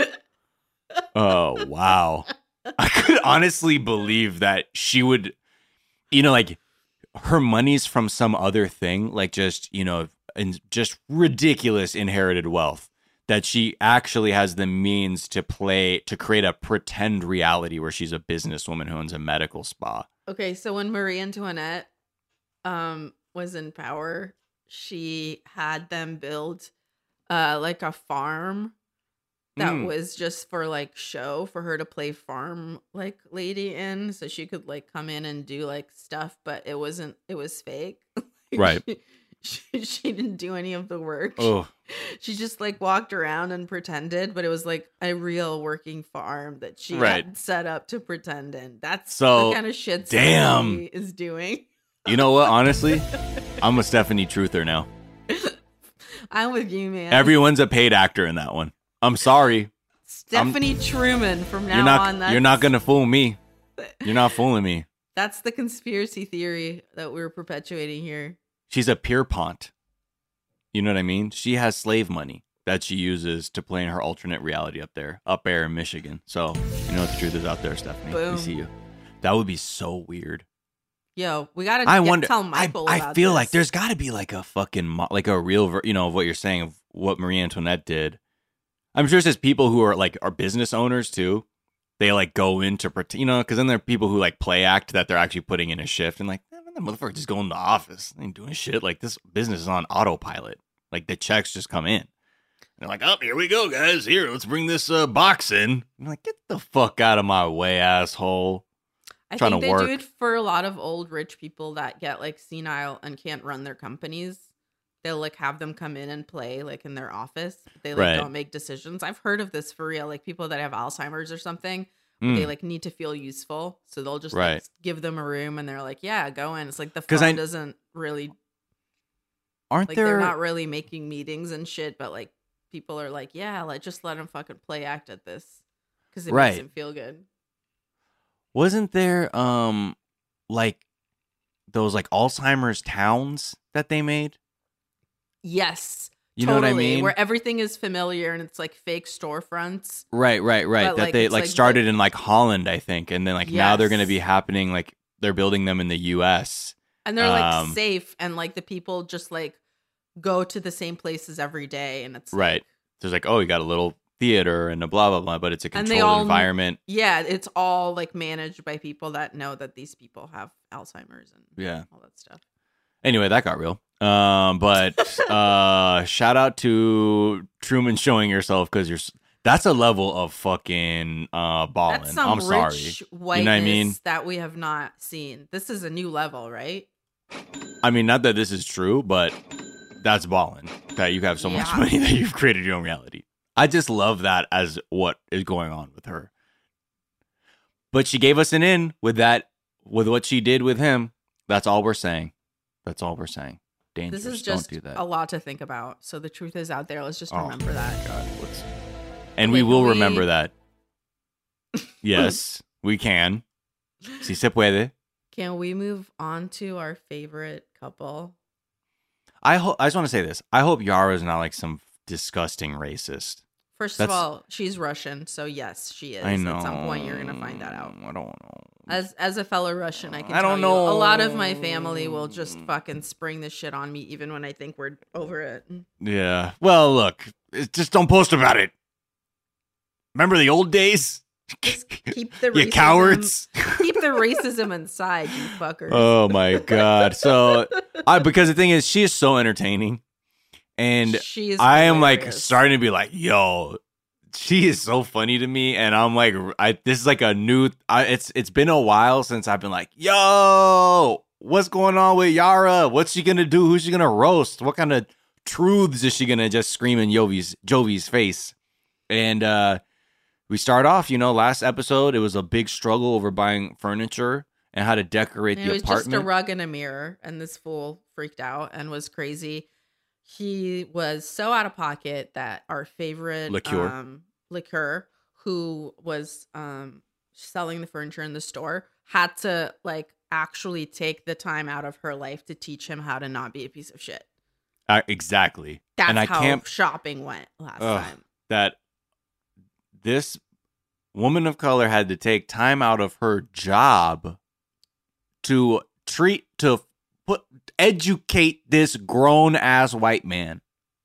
Oh, wow. I could honestly believe that she would, you know, like her money's from some other thing, like just, you know, and just ridiculous inherited wealth, that she actually has the means to play, to create a pretend reality where she's a businesswoman who owns a medical spa. Okay, so when Marie Antoinette um was in power, she had them build uh like a farm that Mm. was just for like show for her to play farm like lady in, so she could like come in and do like stuff, but it wasn't it was fake. Right. she, she, she didn't do any of the work. Oh, She just like walked around and pretended, but it was like a real working farm that she Right. had set up to pretend in. That's So, the kind of shit damn. Stephanie is doing. you know what? Honestly, I'm a Stephanie Truther now. I'm with you, man. Everyone's a paid actor in that one. I'm sorry. Stephanie Truman from now You're not. on. That's, You're not gonna fool me. You're not fooling me. That's the conspiracy theory that we're perpetuating here. She's a Pierpont. You know what I mean? She has slave money that she uses to play in her alternate reality up there, up there in Michigan. So you know what the truth is out there, Stephanie. Boom. We see you. That would be so weird. Yo, we gotta I get, wonder. tell I, Michael. I about feel this. like there's got to be like a fucking mo- like a real, ver- you know, of what you're saying of what Marie Antoinette did. I'm sure there's people who are like are business owners too. They like go into pretend, you know, because then there are people who like play act that they're actually putting in a shift and like, man, that motherfucker just going to the office, they ain't doing shit. Like this business is on autopilot. Like the checks just come in. They're like, oh, here we go, guys. Here, let's bring this uh, box in. I'm like, get the fuck out of my way, asshole. I trying think to they work. do it for a lot of old rich people that get like senile and can't run their companies. They'll like have them come in and play like in their office. They like Right. don't make decisions. I've heard of this for real. Like people that have Alzheimer's or something, Mm. they like need to feel useful, so they'll just Right. like give them a room and they're like, yeah, go in. It's like the 'Cause phone I- doesn't really Aren't like there? they're not really making meetings and shit, but like people are like, yeah, like just let them fucking play act at this because it Right. makes them feel good. Wasn't there um like those like Alzheimer's towns that they made? Yes. You totally, know what I mean? where everything is familiar and it's like fake storefronts. Right, right, right. But, that like, they it's like like started the- in like Holland, I think, and then like now they're going to be Yes. happening like they're building them in the U S. And they're like Um, safe, and like the people just like go to the same places every day, and it's Right. like- There's like, oh, you got a little theater and a blah blah blah, but it's a And they controlled all- environment. yeah, it's all like managed by people that know that these people have Alzheimer's and Yeah. all that stuff. Anyway, that got real. Um, but uh, shout out to Truman showing yourself because you're. s- That's a level of fucking uh balling. That's some I'm sorry. rich whiteness You know what I mean? that we have not seen. This is a new level, right? I mean, not that this is true, but that's balling. That you have so much Yeah. money that you've created your own reality. I just love that as what is going on with her. But she gave us an in with that, with what she did with him. That's all we're saying. That's all we're saying. Dangerous. This is just Don't do that. a lot to think about. So the truth is out there. Let's just Oh, remember that. God, let's- and Wait, we will we- remember that. Yes, we can. Si se puede. Can we move on to our favorite couple? I hope. I just want to say this. I hope Yara is not like some disgusting racist. First That's- of all, she's Russian, so yes, she is. I know. At some point, you're gonna find that out. I don't know. As as a fellow Russian, I can I tell don't you, a lot of know. my family will just fucking spring this shit on me, even when I think we're over it. Yeah. Well, look, it's just don't post about it. Remember the old days? Just keep the You racism- cowards. Keep the racism inside, you fuckers. Oh my god. So, I because the thing is, she is so entertaining, and She is I am like hilarious. starting to be like, yo, she is so funny to me, and I'm like, I this is like a new. I, it's it's been a while since I've been like, yo, what's going on with Yara? What's she gonna do? Who's she gonna roast? What kind of truths is she gonna just scream in Jovi's Jovi's face? And uh, we start off, you know, last episode it was a big struggle over buying furniture and how to decorate And the it was apartment. just a rug and a mirror, and this fool freaked out and was crazy. He was so out of pocket that our favorite Liqueur. um, liqueur, who was um, selling the furniture in the store, had to like actually take the time out of her life to teach him how to not be a piece of shit. Uh, exactly. That's and I how can't shopping went last Ugh. time. that this woman of color had to take time out of her job to treat to put educate this grown ass white man.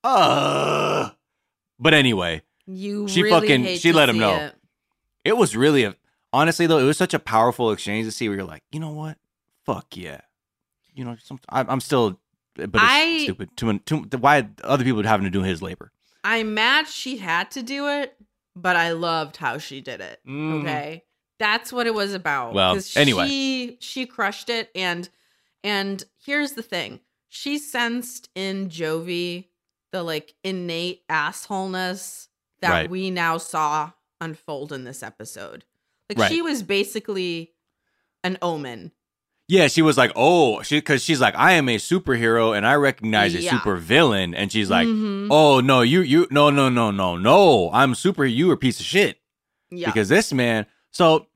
Ugh. But anyway, You She really fucking- hate she to let him see know. it. it was really a honestly though, it was such a powerful exchange to see where you're like, you know what? Fuck yeah. You know, some, I, I'm still, but it's I- stupid. Too, too, why other people having to do his labor? I'm mad she had to do it, but I loved how she did it. Mm. Okay. That's what it was about. Well, 'Cause anyway. She she crushed it, and and here's the thing. She sensed in Jovi the like innate assholeness that Right. we now saw unfold in this episode. Like Right. she was basically an omen. Yeah, she was like, oh, she because she's like, I am a superhero and I recognize a Yeah. super villain, and she's like, Mhm. oh no, you you no no no no no, I'm super, you a piece of shit Yeah. because this man. So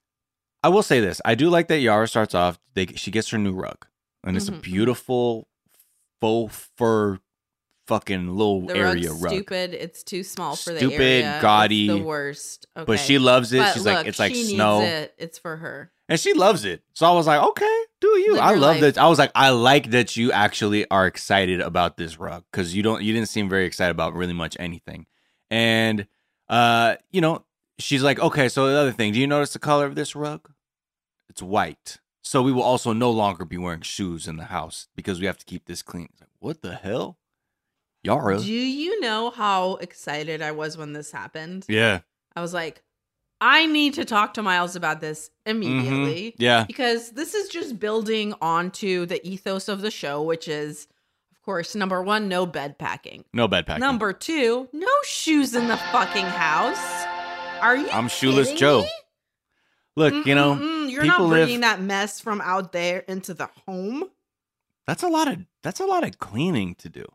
I will say this, I do like that Yara starts off. They she gets her new rug, and it's a Mhm, mhm. beautiful faux fur fucking little the area rug's rug. stupid. It's too small for the Stupid, area. gaudy, It's the worst. Okay. But she loves it. But She's look, like, it's like she snow. Needs it. It's for her. And she loves it. So I was like, okay, do you? Live I your love life. that. I was like, I like that you actually are excited about this rug because you don't, you didn't seem very excited about really much anything. And, uh, you know, she's like, okay, so the other thing, do you notice the color of this rug? It's white. So we will also no longer be wearing shoes in the house because we have to keep this clean. It's like, what the hell? Yara. Do you know how excited I was when this happened? Yeah. I was like, I need to talk to Miles about this immediately. Mhm. Yeah. Because this is just building onto the ethos of the show, which is, of course, number one, no bed packing. No bed packing. Number two, no shoes in the fucking house. Are you I'm shoeless kidding Joe. me? Look, you know, Mm-mm-mm. You're people not live- bringing that mess from out there into the home. that's a lot of, that's a lot of cleaning to do.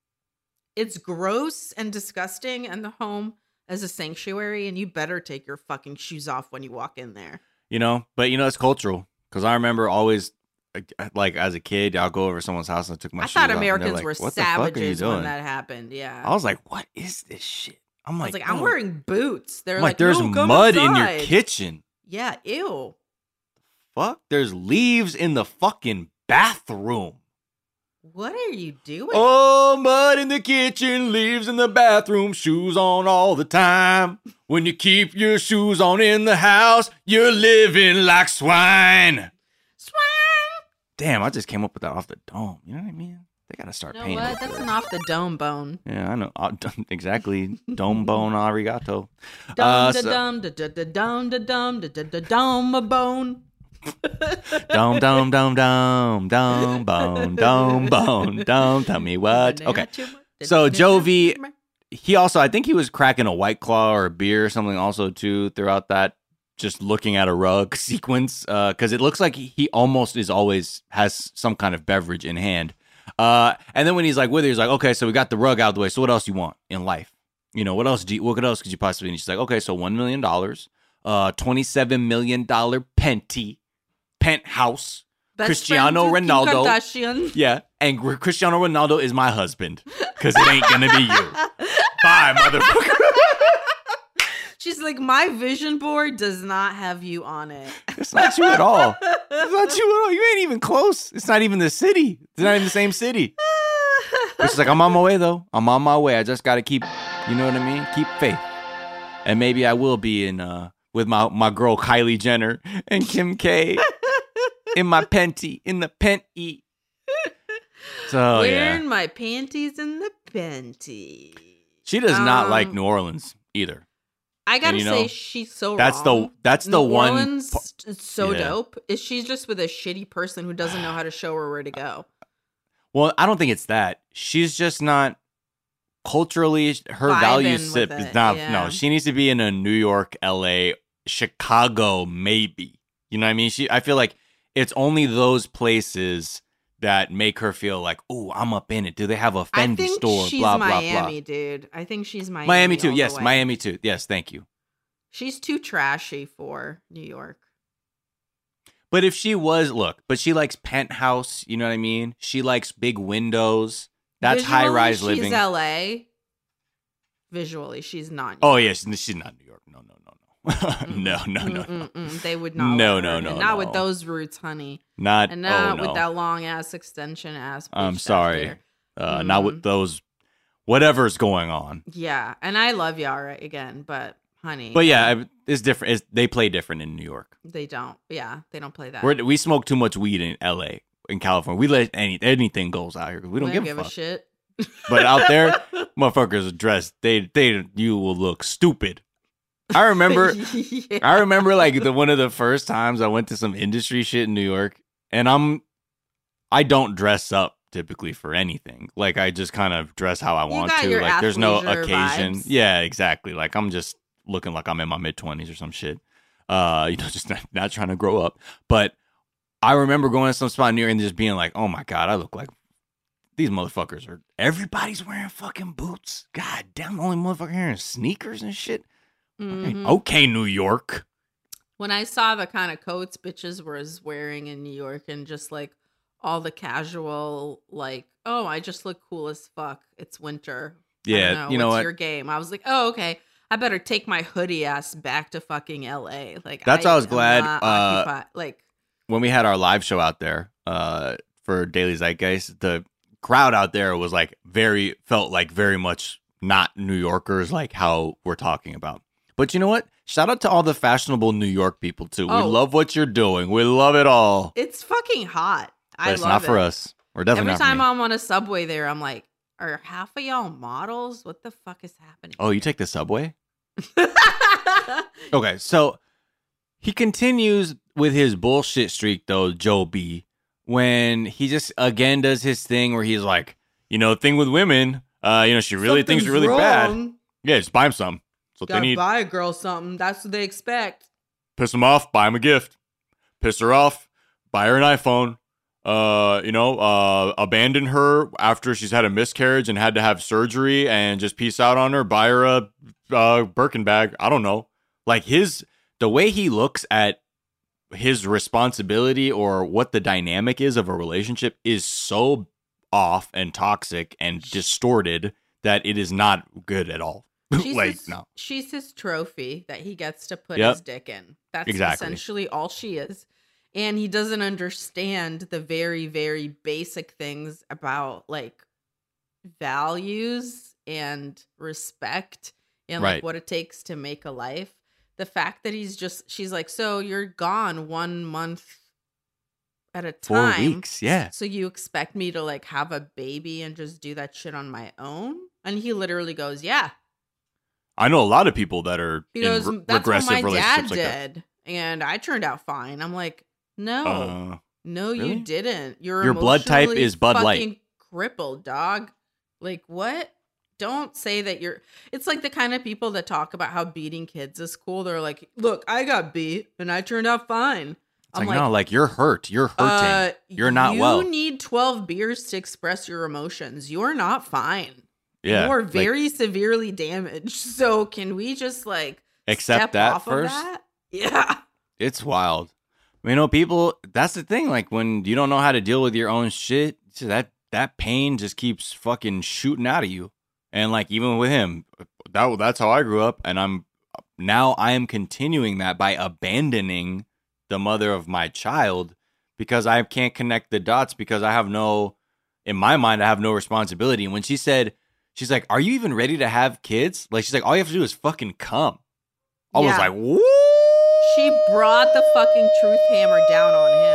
It's gross and disgusting in the home as a sanctuary, and you better take your fucking shoes off when you walk in there. You know, but you know, it's cultural because I remember always, like, like, as a kid, I'll go over to someone's house and I took my I shoes thought off, and they're Americans like, were what the fuck are you savages doing? when that happened. Yeah. I was like, what is this shit? I'm I like, was like, I'm "No." wearing boots. They're I'm like, like, there's "No, come mud in your outside." kitchen. Yeah, ew. Fuck, there's leaves in the fucking bathroom. What are you doing? Oh, mud in the kitchen, leaves in the bathroom, shoes on all the time. When you keep your shoes on in the house, you're living like swine. Swang! Damn, I just came up with that off the dome. You know what I mean? They gotta start You know paying. what? me for That's it. an off the dome bone. Yeah, I know. Uh, exactly. Dome bone arigato. Dum Uh, da so- dum da da da dum da dum da da da dum a bone. Dome, dome, dome, dome, dome, bone, dome, bone, dome. Tell me what. Okay. So, Jovi- He also, I think he was cracking a White Claw or a beer or something also too throughout that just looking at a rug sequence because it looks like he, he almost is always has some kind of beverage in hand. Uh, and then when he's like with her, he's like, okay, so we got the rug out of the way. So what else you want in life? You know, what else do you, what else could you possibly need? She's like, okay, so one million dollars, uh, twenty-seven million dollars Penti, penthouse. Best Cristiano friends with Kim Ronaldo. Kardashian. Yeah. And Cristiano Ronaldo is my husband because it ain't going to be you. Bye, motherfucker. She's like, my vision board does not have you on it. It's not you at all. It's not you at all. You ain't even close. It's not even the city. It's not even the same city. But she's like, I'm on my way, though. I'm on my way. I just got to keep, you know what I mean? Keep faith. And maybe I will be in uh with my, my girl Kylie Jenner and Kim K in my Penti, in the Penti. So, Wearing yeah. my panties in the panty. She does not Um, like New Orleans either. I gotta And, you say, know, she's so that's wrong. the that's the New one. Orleans pa- is so yeah. dope. Is she's just with a shitty person who doesn't know how to show her where to go. Well, I don't think it's that. She's just not culturally. Her Vibing value with sip it, is not. yeah. No, she needs to be in a New York, L A, Chicago, maybe. You know what I mean? She. I feel like it's only those places that make her feel like, oh, I'm up in it. Do they have a I Fendi think store? she's Blah Miami, blah dude. I think she's blah. Miami. Miami too. all the Yes, way. Miami too. Yes, thank you. She's too trashy for New York. But if she was, look, but she likes penthouse. You know what I mean? She likes big windows. That's Visually, high rise she's living. L A. Visually, she's not. New Oh York. yes, she's not New York. No, no, no, no, no, no, no, no, Mm-mm-mm. They would not. No, let no, her. no, And not no. with those roots, honey. not. And not oh, no. with that long ass extension ass. I'm bleached sorry. hair. Uh, Not Mhm. with those. Whatever's going on. Yeah, and I love Yara again, but honey. But yeah, I- it's different. It's, they play different in New York. they don't. Yeah, they don't play that. We're, we smoke too much weed in L A. In California, we let any anything goes out here. We don't give, a fuck. shit. But out there, motherfuckers are dressed. They they you will look stupid. I remember. Yeah. I remember like the one of the first times I went to some industry shit in New York, and I'm I don't dress up typically for anything. Like I just kind of dress how I You want got to. your Like there's no athleisure occasion. vibes. Yeah, exactly. Like I'm just looking like I'm in my mid twenties or some shit. Uh, you know, just not, not trying to grow up. But I remember going to some spot in New York and just being like, oh my God, I look like these motherfuckers are everybody's wearing fucking boots. God damn, the only motherfucker wearing sneakers and shit. Mhm. Okay, New York. When I saw the kind of coats bitches was wearing in New York and just like all the casual, like, oh, I just look cool as fuck. It's winter. I Yeah, don't know, you know what's what? your game? I was like, oh, okay. I better take my hoodie ass back to fucking L A. Like That's why I was am glad, not uh, occupied- Like, When we had our live show out there uh, for Daily Zeitgeist, the crowd out there was like very, felt like very much not New Yorkers, like how we're talking about. But you know what? Shout out to all the fashionable New York people too. Oh. We love what you're doing. We love it all. it's fucking hot. But I it's love not it. for us. We're definitely Every not for time me. I'm on a subway there, I'm like, are half of y'all models? What the fuck is happening? Oh, you take the subway? Okay, so he continues with his bullshit streak, though, Joe B, when he just again does his thing where he's like, you know, thing with women, uh, you know, she really thinks you're really bad. Yeah, just buy him some. So they Gotta need buy a girl something. That's what they expect. piss him off, buy him a gift. Piss her off, buy her an iPhone. Uh, you know, uh, abandon her after she's had a miscarriage and had to have surgery, and just peace out on her. Buy her a uh, Birkin bag. I don't know. Like his the way he looks at his responsibility or what the dynamic is of a relationship is so off and toxic and distorted that it is not good at all. She's like his, no, she's his trophy that he gets to put Yep. his dick in. That's Exactly. essentially all she is. And he doesn't understand the very, very basic things about like values and respect and like Right. what it takes to make a life. The fact that he's just, she's like, so you're gone one month at a four time. weeks. Yeah, So you expect me to like have a baby and just do that shit on my own? And he literally goes, yeah. I know a lot of people that are He in goes, re- that's what regressive my dad relationships like that. did. And I turned out fine. I'm like, no, Uh, no, really? you didn't. You're Your blood type emotionally is Bud Light. fucking crippled, dog. Like, what? Don't say that you're. It's like the kind of people that talk about how beating kids is cool. They're like, look, I got beat and I turned out fine. It's like, no, like you're hurt. You're hurting. uh, You're not you well. You need twelve beers to express your emotions. You're not fine. Yeah. You are like, very severely damaged. So can we just like accept step that off of first. that? Yeah. It's wild. You know, people. That's the thing. Like when you don't know how to deal with your own shit, so that that pain just keeps fucking shooting out of you. And like even with him, that that's how I grew up, and I'm now I am continuing that by abandoning the mother of my child because I can't connect the dots because I have no, in my mind, I have no responsibility. And when she said, she's like, "Are you even ready to have kids?" Like she's like, "All you have to do is fucking come." I was Yeah. like, "Woo!" She brought the fucking truth hammer down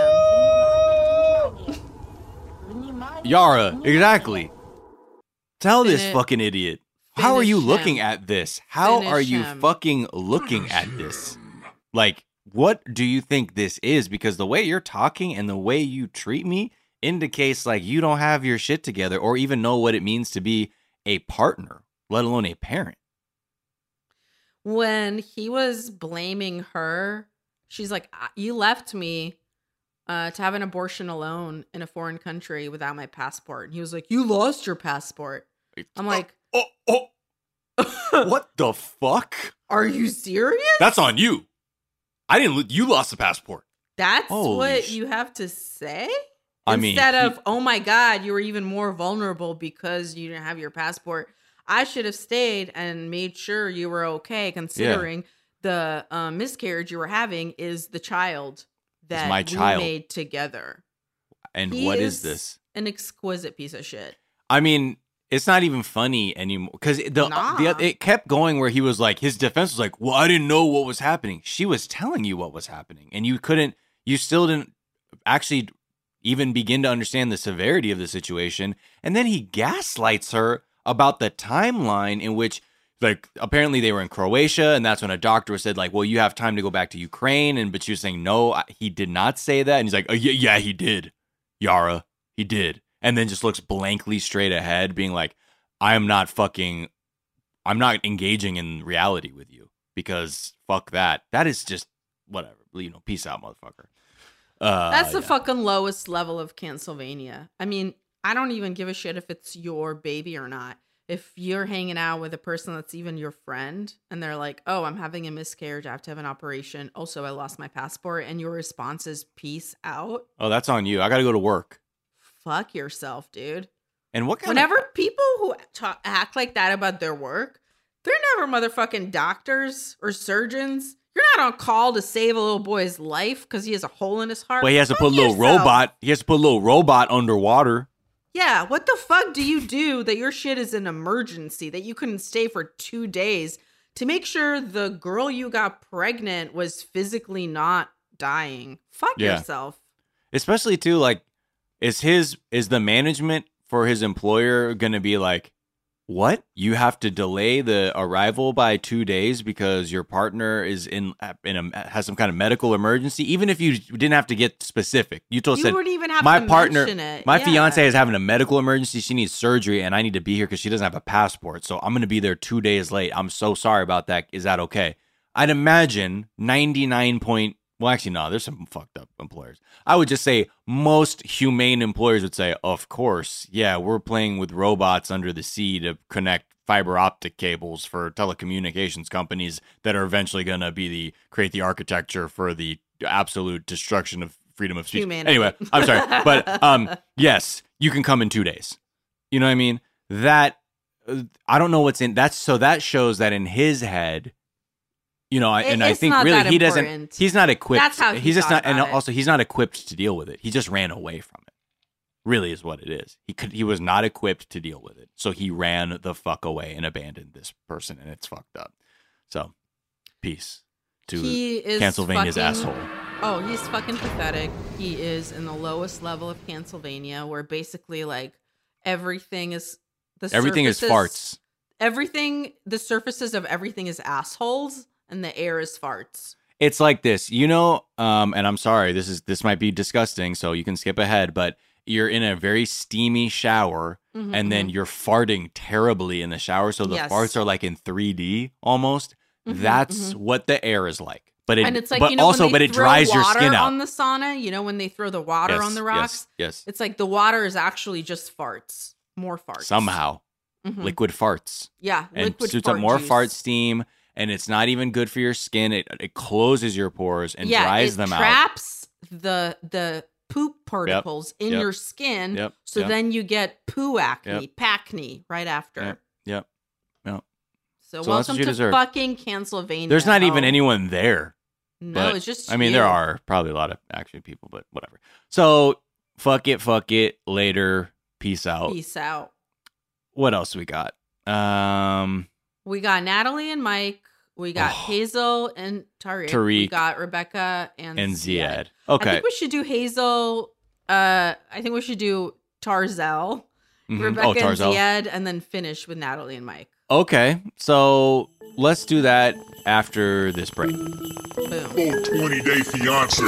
on him. Yara, exactly. Tell this Finna- fucking idiot. How are you Finish looking him. at this? How Finish are you him. fucking looking at this? Like, what do you think this is? Because the way you're talking and the way you treat me indicates like you don't have your shit together or even know what it means to be a partner, let alone a parent. When he was blaming her, she's like, "I- you left me uh, to have an abortion alone in a foreign country without my passport. And he was like, you lost your passport. I'm like, Oh, oh, what the fuck? are you serious? That's on you. I didn't. lo- You lost the passport. That's Holy what sh- you have to say? I mean, Instead he- of, oh my God, you were even more vulnerable because you didn't have your passport. I should have stayed and made sure you were okay, considering the um, miscarriage you were having is the child that my we child. made together. And He what is is this? An exquisite piece of shit. I mean, it's not even funny anymore because the, Nah. the it kept going where he was like, his defense was like, well, I didn't know what was happening. She was telling you what was happening, and you couldn't, you still didn't actually even begin to understand the severity of the situation. And then he gaslights her about the timeline in which, like, apparently they were in Croatia, and that's when a doctor said, like, well, you have time to go back to Ukraine. And but she was saying, no, I- he did not say that. And he's like, oh, yeah, yeah, he did, Yara, he did. And then just looks blankly straight ahead, being like, I am not fucking, I'm not engaging in reality with you because fuck that. That is just whatever. You know, peace out, motherfucker. Uh, That's the yeah. fucking lowest level of Pennsylvania. I mean, I don't even give a shit if it's your baby or not. If you're hanging out with a person that's even your friend and they're like, oh, I'm having a miscarriage, I have to have an operation. Also, I lost my passport. And your response is peace out. Oh, that's on you. I got to go to work. Fuck yourself, dude. And what kind Whenever of people who talk, act like that about their work, they're never motherfucking doctors or surgeons. You're not on call to save a little boy's life because he has a hole in his heart. well, he has to Fuck put a little yourself. robot. He has to put a little robot underwater. Yeah, what the fuck do you do that your shit is an emergency, that you couldn't stay for two days to make sure the girl you got pregnant was physically not dying? Fuck Yeah. yourself. Especially too, like, is his is the management for his employer gonna be like, what? You have to delay the arrival by two days because your partner is in in a has some kind of medical emergency. Even if you didn't have to get specific, you told You said wouldn't even have my to partner, mention it. my Yeah. fiance is having a medical emergency. She needs surgery, and I need to be here because she doesn't have a passport. So I'm gonna be there two days late. I'm so sorry about that. Is that okay? I'd imagine ninety-nine point. Well, actually, no. There's some fucked up employers. I would just say most humane employers would say, "Of course, yeah, we're playing with robots under the sea to connect fiber optic cables for telecommunications companies that are eventually going to be the create the architecture for the absolute destruction of freedom of speech." Humanity. Anyway, I'm sorry, but um, yes, you can come in two days. You know what I mean? That uh, I don't know what's in that's so that shows that in his head. You know, I- It- and I it's think not really that he doesn't. important. He's not equipped. That's how he he's just thought not, and about it. also he's not equipped to deal with it. He just ran away from it. Really, is what it is. He could. He was not equipped to deal with it, so he ran the fuck away and abandoned this person, and it's fucked up. So, peace to He is Pennsylvania's fucking- asshole. Oh, he's fucking pathetic. He is in the lowest level of Pennsylvania, where basically like everything is the Everything is surfaces- farts. Everything, the surfaces of everything is assholes, and the air is farts. It's like this, you know. Um, and I'm sorry, this is this might be disgusting, so you can skip ahead. But you're in a very steamy shower, Mhm, and then mhm. you're farting terribly in the shower, so the Yes. farts are like in three D almost. Mhm, That's mhm. what the air is like. But it, and it's like but you know, also, when they but it throw dries your water skin out. on the sauna. You know when they throw the water yes, on the rocks. Yes, yes. It's like the water is actually just farts, more farts. Somehow, Mhm. liquid farts. yeah, And liquid shoots fart up more juice. fart steam, and it's not even good for your skin. It it closes your pores and yeah, dries it them out. traps the the poop particles in yep, your skin. yep, So yep. then you get poo acne, Yep. pacne right after. Yep, yep. yep. So, So that's welcome what you to deserve. fucking Pennsylvania. There's not even Oh, anyone there. No, but, it's just. I mean, you. there are probably a lot of actually people, but whatever. So fuck it, fuck it. Later, peace out. Peace out. What else we got? Um, We got Natalie and Mike. We got Oh. Hazel and Tariq. We Tariq got Rebecca and and Ziad. Ziad. I Okay. think we should do Hazel. Uh, I think we should do Tarzell, Mhm. Rebecca Oh, and Tarzell. Ziad, and then finish with Natalie and Mike. Okay, so let's do that after this break. Boom. Oh, twenty day fiance.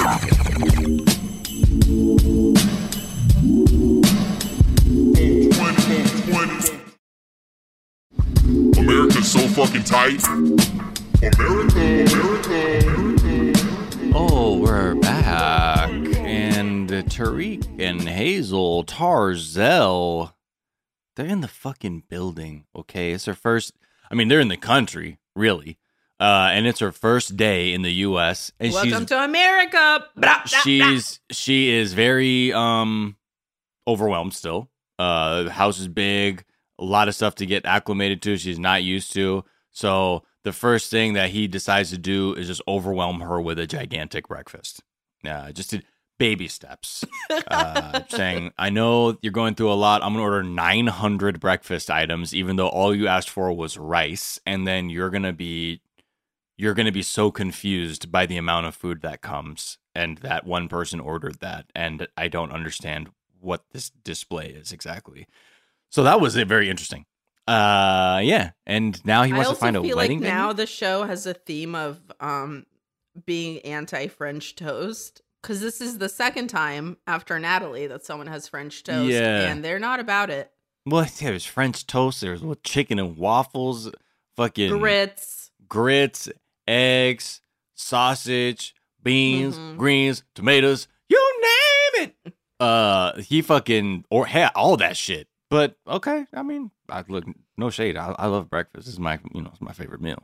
America's so fucking tight. America, America, America. Oh, we're back. And Tariq and Hazel Tarzell, they're in the fucking building, okay? It's their first, I mean, they're in the country, really. Uh, and it's her first day in the U S And Welcome she's, to America. Blah, blah, she's she is very um overwhelmed still. Uh, the house is big, a lot of stuff to get acclimated to. She's not used to. So the first thing that he decides to do is just overwhelm her with a gigantic breakfast. Yeah, just did baby steps. Uh, saying, I know you're going through a lot. I'm going to order nine hundred breakfast items, even though all you asked for was rice. And then you're going to be, you're going to be so confused by the amount of food that comes. And that one person ordered that. And I don't understand what this display is exactly. So that was it, very interesting. Uh, yeah. And now he wants I to find a also feel wedding like venue? now the show has a theme of um being anti-French toast. Because this is the second time after Natalie that someone has French toast. Yeah. And they're not about it. Well, there's French toast. There's what, chicken and waffles, fucking Grits. grits, eggs, sausage, beans, Mhm. greens, tomatoes, you name it. Uh, he fucking or had all that shit. But okay, I mean, I look no shade. I, I love breakfast. This is my you know it's my favorite meal.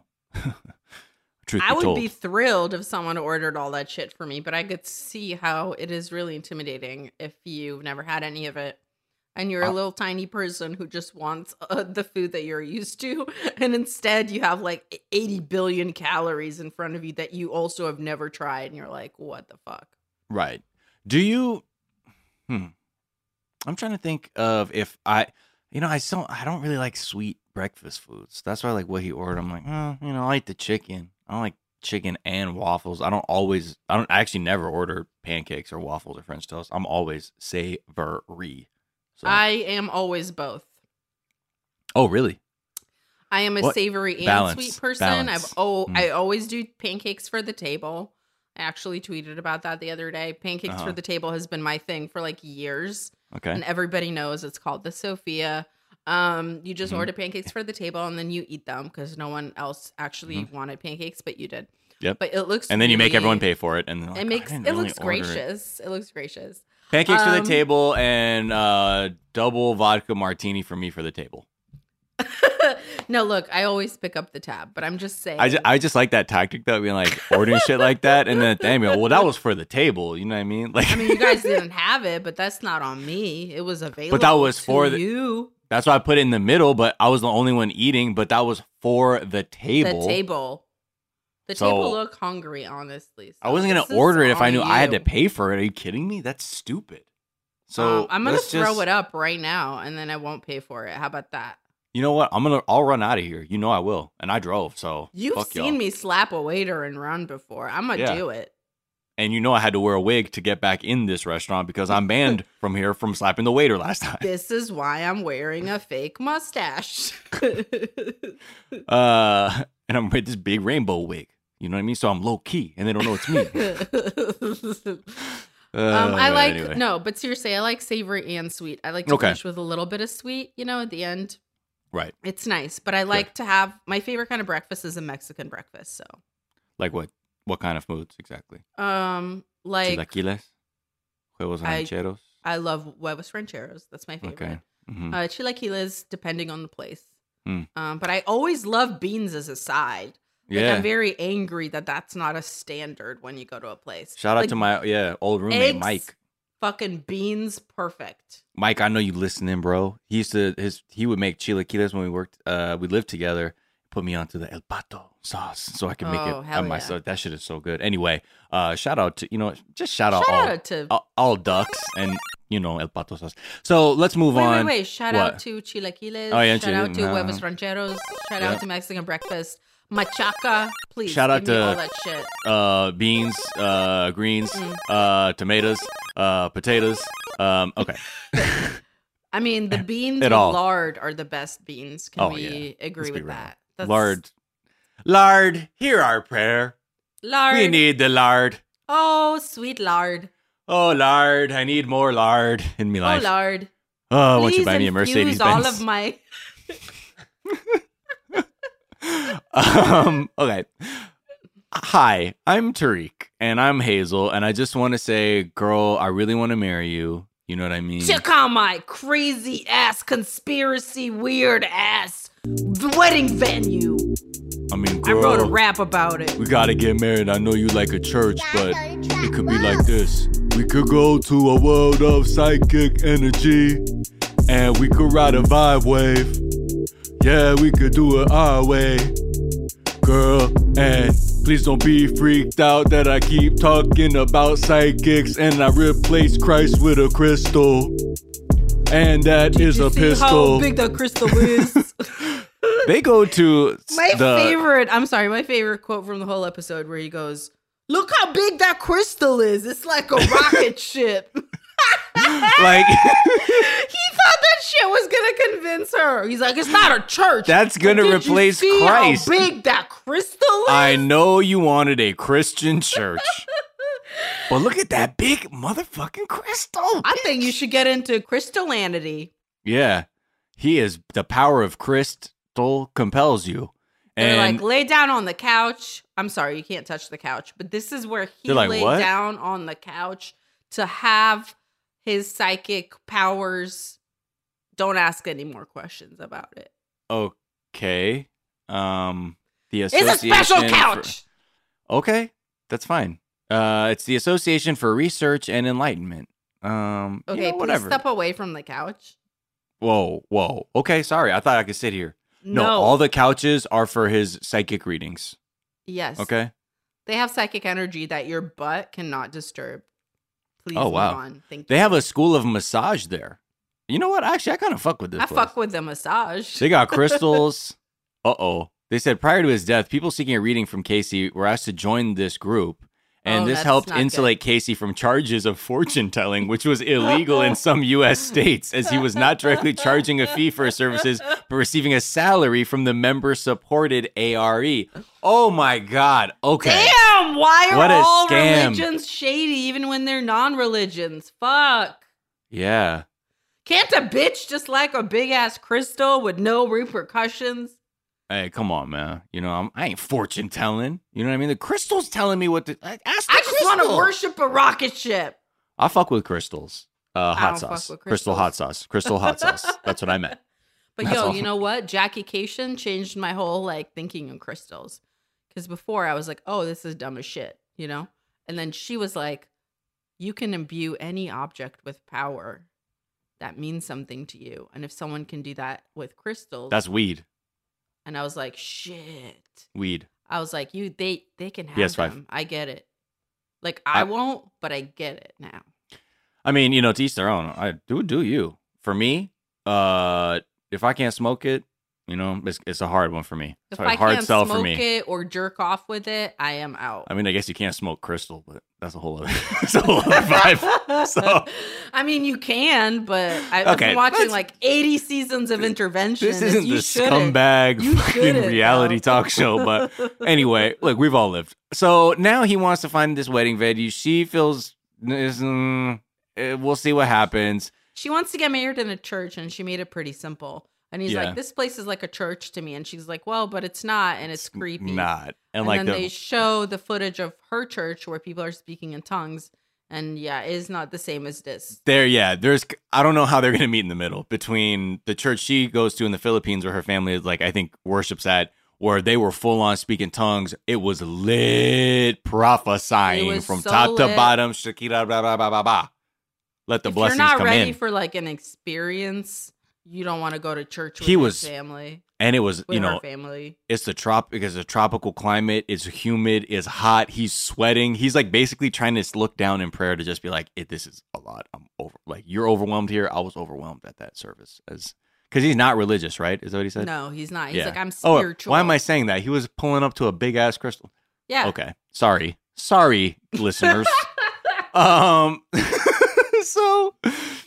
Truth I be would told. be thrilled if someone ordered all that shit for me, but I could see how it is really intimidating if you've never had any of it. And you're a Uh, little tiny person who just wants uh, the food that you're used to. And instead you have like eighty billion calories in front of you that you also have never tried. And you're like, what the fuck? Right. Do you hmm. I'm trying to think of if I you know, I still I don't really like sweet breakfast foods. That's why like what he ordered. I'm like, oh, you know, I like the chicken. I don't like chicken and waffles. I don't always I don't I actually never order pancakes or waffles or French toast. I'm always savory. So I am always both. Oh really? I am a What? savory and Balance. sweet person. Balance. I've oh, Mm. I always do pancakes for the table. I actually tweeted about that the other day. Pancakes Uh-huh. for the table has been my thing for like years, Okay. and everybody knows it's called the Sophia. Um, you just Mhm. order pancakes for the table and then you eat them because no one else actually wanted pancakes, but you did. Yep. But it looks And then you make really- everyone pay for it and they're like, It "I makes didn't it really looks order it." gracious. It. looks gracious. Pancakes for Um, the table and uh double vodka martini for me for the table. No, look, I always pick up the tab, but I'm just saying. I just, I just like that tactic though, being like ordering shit like that, and then at the end, be like, well, that was for the table. You know what I mean? Like, I mean, you guys didn't have it, but that's not on me. It was available. But that was to for the- you. that's why I put it in the middle. But I was the only one eating. But that was for the table. The table. The So- table looked hungry, honestly. I so wasn't this gonna is order it if I on knew I had you. to pay for it. Are you kidding me? That's stupid. So Um, I'm gonna let's throw just- it up right now, and then I won't pay for it. How about that? You know what? I'm gonna. I'll run out of here. You know I will. And I drove. So You've fuck seen y'all. me slap a waiter and run before. I'm gonna Yeah. do it. And you know I had to wear a wig to get back in this restaurant because I'm banned from here from slapping the waiter last time. This is why I'm wearing a fake mustache. Uh, and I'm with this big rainbow wig. You know what I mean? So I'm low key, and they don't know it's me. Um, Uh, I but like anyway. no, but seriously, I like savory and sweet. I like to Okay. finish with a little bit of sweet, you know, at the end. Right. It's nice, but I like to have my favorite kind of breakfast is a Mexican breakfast. So, Like what? What kind of foods exactly? um, like Chilaquiles, huevos I- rancheros. I love huevos rancheros. That's my favorite. Okay. Mhm. Uh, chilaquiles, depending on the place. Mm. Um, but I always love beans as a side. Like, Yeah. I'm very angry that that's not a standard when you go to a place. Shout out Like, to my yeah old roommate eggs, Mike. Fucking beans, perfect. Mike, I know you listening, bro. He used to his he would make chilaquiles when we worked. Uh, we lived together. Put me onto the El Pato sauce so I can make Oh, it hell on yeah. myself. That shit is so good. Anyway, uh, shout out to you know just shout out Shout all out to all, all ducks and you know El Pato sauce. So let's move wait, on. wait, wait! Shout What? out to chilaquiles. Oh, yeah, shout chile- out to uh, huevos rancheros. Shout yeah. out to Mexican breakfast. Machaca, please. Shout out give me to- all that shit. Uh, beans, uh, greens, Mm. uh, tomatoes, uh, potatoes. Um, okay. I mean, the beans At with all. lard are the best beans. Can Oh, we yeah. agree Let's be with real. that? That's- Lard. Lard, hear our prayer. Lard. We need the lard. Oh, sweet lard. Oh, lard, I need more lard in my Oh, life. lard. Oh, I want you Please to buy me a infuse Mercedes all Benz. of my... um, okay. Hi, I'm Tariq, and I'm Hazel, and I just want to say, girl, I really want to marry you. You know what I mean? Check out my crazy ass, conspiracy, weird ass wedding venue. I mean, I girl, wrote a rap about it. we gotta get married. I know you like a church, but it could be like this. We could go to a world of psychic energy, and we could ride a vibe wave. Yeah, we could do it our way, girl. And please don't be freaked out that I keep talking about psychics and I replace Christ with a crystal. And that Did is you a see pistol. how big the crystal is? They go to My the favorite, I'm sorry, my favorite quote from the whole episode where he goes, "Look how big that crystal is. It's like a rocket ship." like He thought that shit was gonna convince her. He's like, "It's not a church. That's gonna But did replace you see Christ." How big that crystal is?" I know you wanted a Christian church, but look at that big motherfucking crystal. I think you should get into crystallanity. Yeah, he is the power of crystal compels you. They're And like, lay down on the couch. I'm sorry, you can't touch the couch, but this is where he They're like, laid what? down on the couch to have his psychic powers. Don't ask any more questions about it. okay, um, the It's a association special for- couch. okay, that's fine. Uh, it's the Association for Research and Enlightenment. Um, you Okay, know, please whatever. step away from the couch. Whoa, whoa. Okay, sorry. I thought I could sit here. No, No. all the couches are for his psychic readings. Yes. Okay. They have psychic energy that your butt cannot disturb. Please Oh, move wow. on. Thank They you. have a school of massage there. You know what? Actually, I kind of fuck with this I place. fuck with the massage. They got crystals. Uh-oh. They said prior to his death, people seeking a reading from Casey were asked to join this group. And Oh, this that's helped not insulate Casey from charges of fortune telling, which was illegal in some U S states, as he was not directly charging a fee for his services, but receiving a salary from the member-supported A R E. Oh my God. Okay. Damn, why are What a all scam. religions shady even when they're non-religions? Fuck. Yeah. Can't a bitch just like a big ass crystal with no repercussions? Hey, come on, man. You know, I'm, I ain't fortune telling. You know what I mean? The crystal's telling me what to. Like, ask the I just want to crystal. worship a rocket ship. I fuck with crystals. Uh, I hot don't sauce. fuck with Crystal crystals. hot sauce. Crystal hot sauce. That's what I meant. But That's yo, all. you know what? Jackie Cation changed my whole like thinking of crystals. Because before I was like, oh, this is dumb as shit, you know? And then she was like, you can imbue any object with power that means something to you. And if someone can do that with crystals, That's weed. and I was like, shit. Weed. I was like, you they they can have P S five. them. I get it. Like I, I- won't, but I get it now. I mean, you know, to each their own. I do do you. For me, uh, if I can't smoke it, you know, it's, it's a hard one for me. If It's a I hard can't sell smoke for me. it or jerk off with it, I am out. I mean, I guess you can't smoke crystal, but that's a whole other, that's a whole other vibe. So I mean, you can, but I, I've Okay, been watching let's- like eighty seasons of Intervention. this isn't you the shouldn't. scumbag You fucking shouldn't, reality though. talk show. But anyway, look, we've all lived. So now he wants to find this wedding venue. She feels, mm, eh, we'll see what happens. She wants to get married in a church, and she made it pretty simple. And he's Yeah. like, "This place is like a church to me," and she's like, "Well, but it's not, and it's creepy." Not. And, And, like then the, they show the footage of her church where people are speaking in tongues, and yeah, it is not the same as this. there, yeah, there's, I don't know how they're going to meet in the middle between the church she goes to in the Philippines where her family is like, I think worships at, where they were full on speaking tongues. It was lit prophesying It was from so top to lit. bottom. Shakira, blah, blah, blah, blah, blah. Let the If blessings you're not come ready in. for like an experience, you don't want to go to church with He your was- family. And it was, With you her know, family. it's the trop because it's a tropical climate. It's humid. It's hot. He's sweating. He's like basically trying to look down in prayer to just be like, it, "This is a lot. I'm over. Like you're overwhelmed here. I was overwhelmed at that service as because he's not religious, right? Is that what he said? No, he's not. He's Yeah. like, I'm Oh, spiritual. why am I saying that? He was pulling up to a big ass crystal. Yeah. Okay, sorry, sorry, listeners. um, so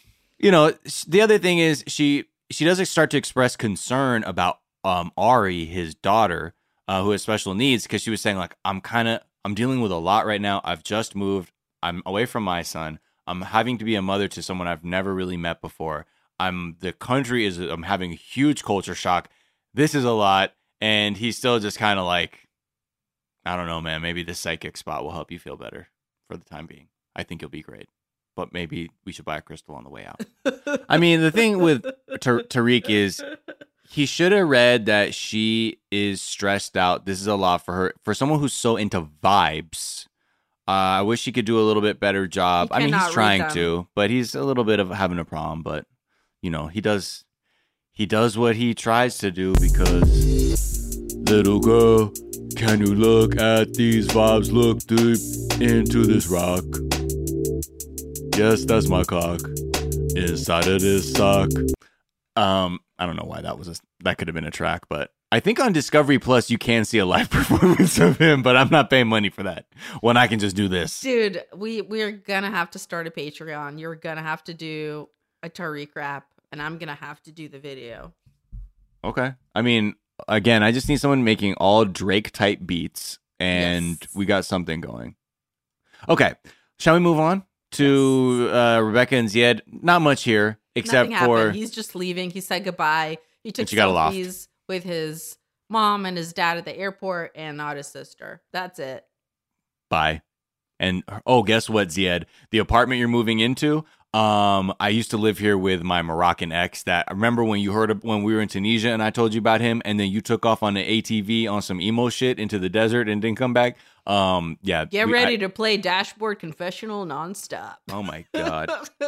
you know, the other thing is she she does start to express concern about um Ari, his daughter, uh, who has special needs, because she was saying like, I'm kind of I'm dealing with a lot right now. I've just moved. I'm away from my son. I'm having to be a mother to someone I've never really met before. I'm the country is I'm having a huge culture shock. This is a lot, and he's still just kind of like, I don't know, man. Maybe this psychic spot will help you feel better for the time being. I think you'll be great, but maybe we should buy a crystal on the way out. I mean, the thing with Tar- Tariq is he should have read that she is stressed out. This is a lot for her. For someone who's so into vibes, uh, I wish he could do a little bit better job. He I mean, cannot he's read trying them. to, but he's a little bit of having a problem. But you know, he does he does what he tries to do because little girl, can you look at these vibes? Look deep into this rock. Yes, that's my cock inside of this sock. Um, I don't know why that was a, that could have been a track, but I think on Discovery Plus you can see a live performance of him, but I'm not paying money for that when I can just do this. Dude, we we're gonna have to start a Patreon. You're gonna have to do a Tariq rap, and I'm gonna have to do the video. Okay. I mean, again, I just need someone making all Drake type beats, and Yes. we got something going. Okay. Shall we move on to uh, Rebecca and Zied? Not much here, except Nothing for happened. He's just leaving. He said goodbye. He took she got a loft. selfies with his mom and his dad at the airport, and not his sister. That's it. bye. And oh, guess what, Zied? The apartment you're moving into. Um, I used to live here with my Moroccan ex. That I remember when you heard of, when we were in Tunisia, and I told you about him, and then you took off on an A T V on some emo shit into the desert and didn't come back. Um, yeah, Get we- ready I- to play Dashboard Confessional nonstop. oh my god.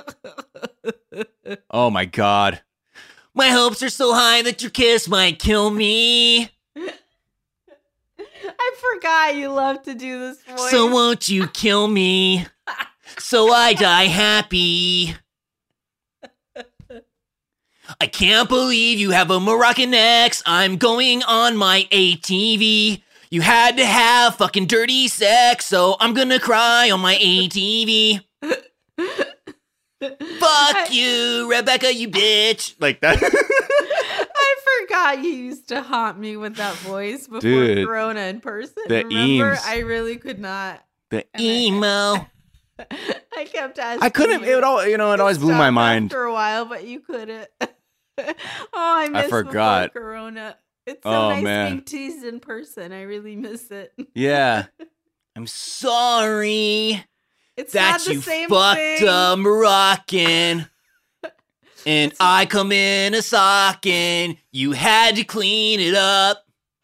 Oh my god. My hopes are so high that your kiss might kill me. I forgot you love to do this voice. So won't you kill me? So I die happy. I can't believe you have a Moroccan ex. I'm going on my A T V. You had to have fucking dirty sex, so I'm gonna cry on my A T V. Fuck you, Rebecca, you bitch. Like that. I forgot you used to haunt me with that voice before Dude, Corona in person. the Remember, eames. I really could not. The And I- emo. I kept asking. I couldn't, you it all, you know, it to always blew stop my mind. after a while, but you couldn't. Oh, I miss forgot. before Corona. It's so Oh, nice man. being teased in person. I really miss it. Yeah. I'm sorry It's that not the you same fucked thing. a Moroccan. And I come in a sock and you had to clean it up.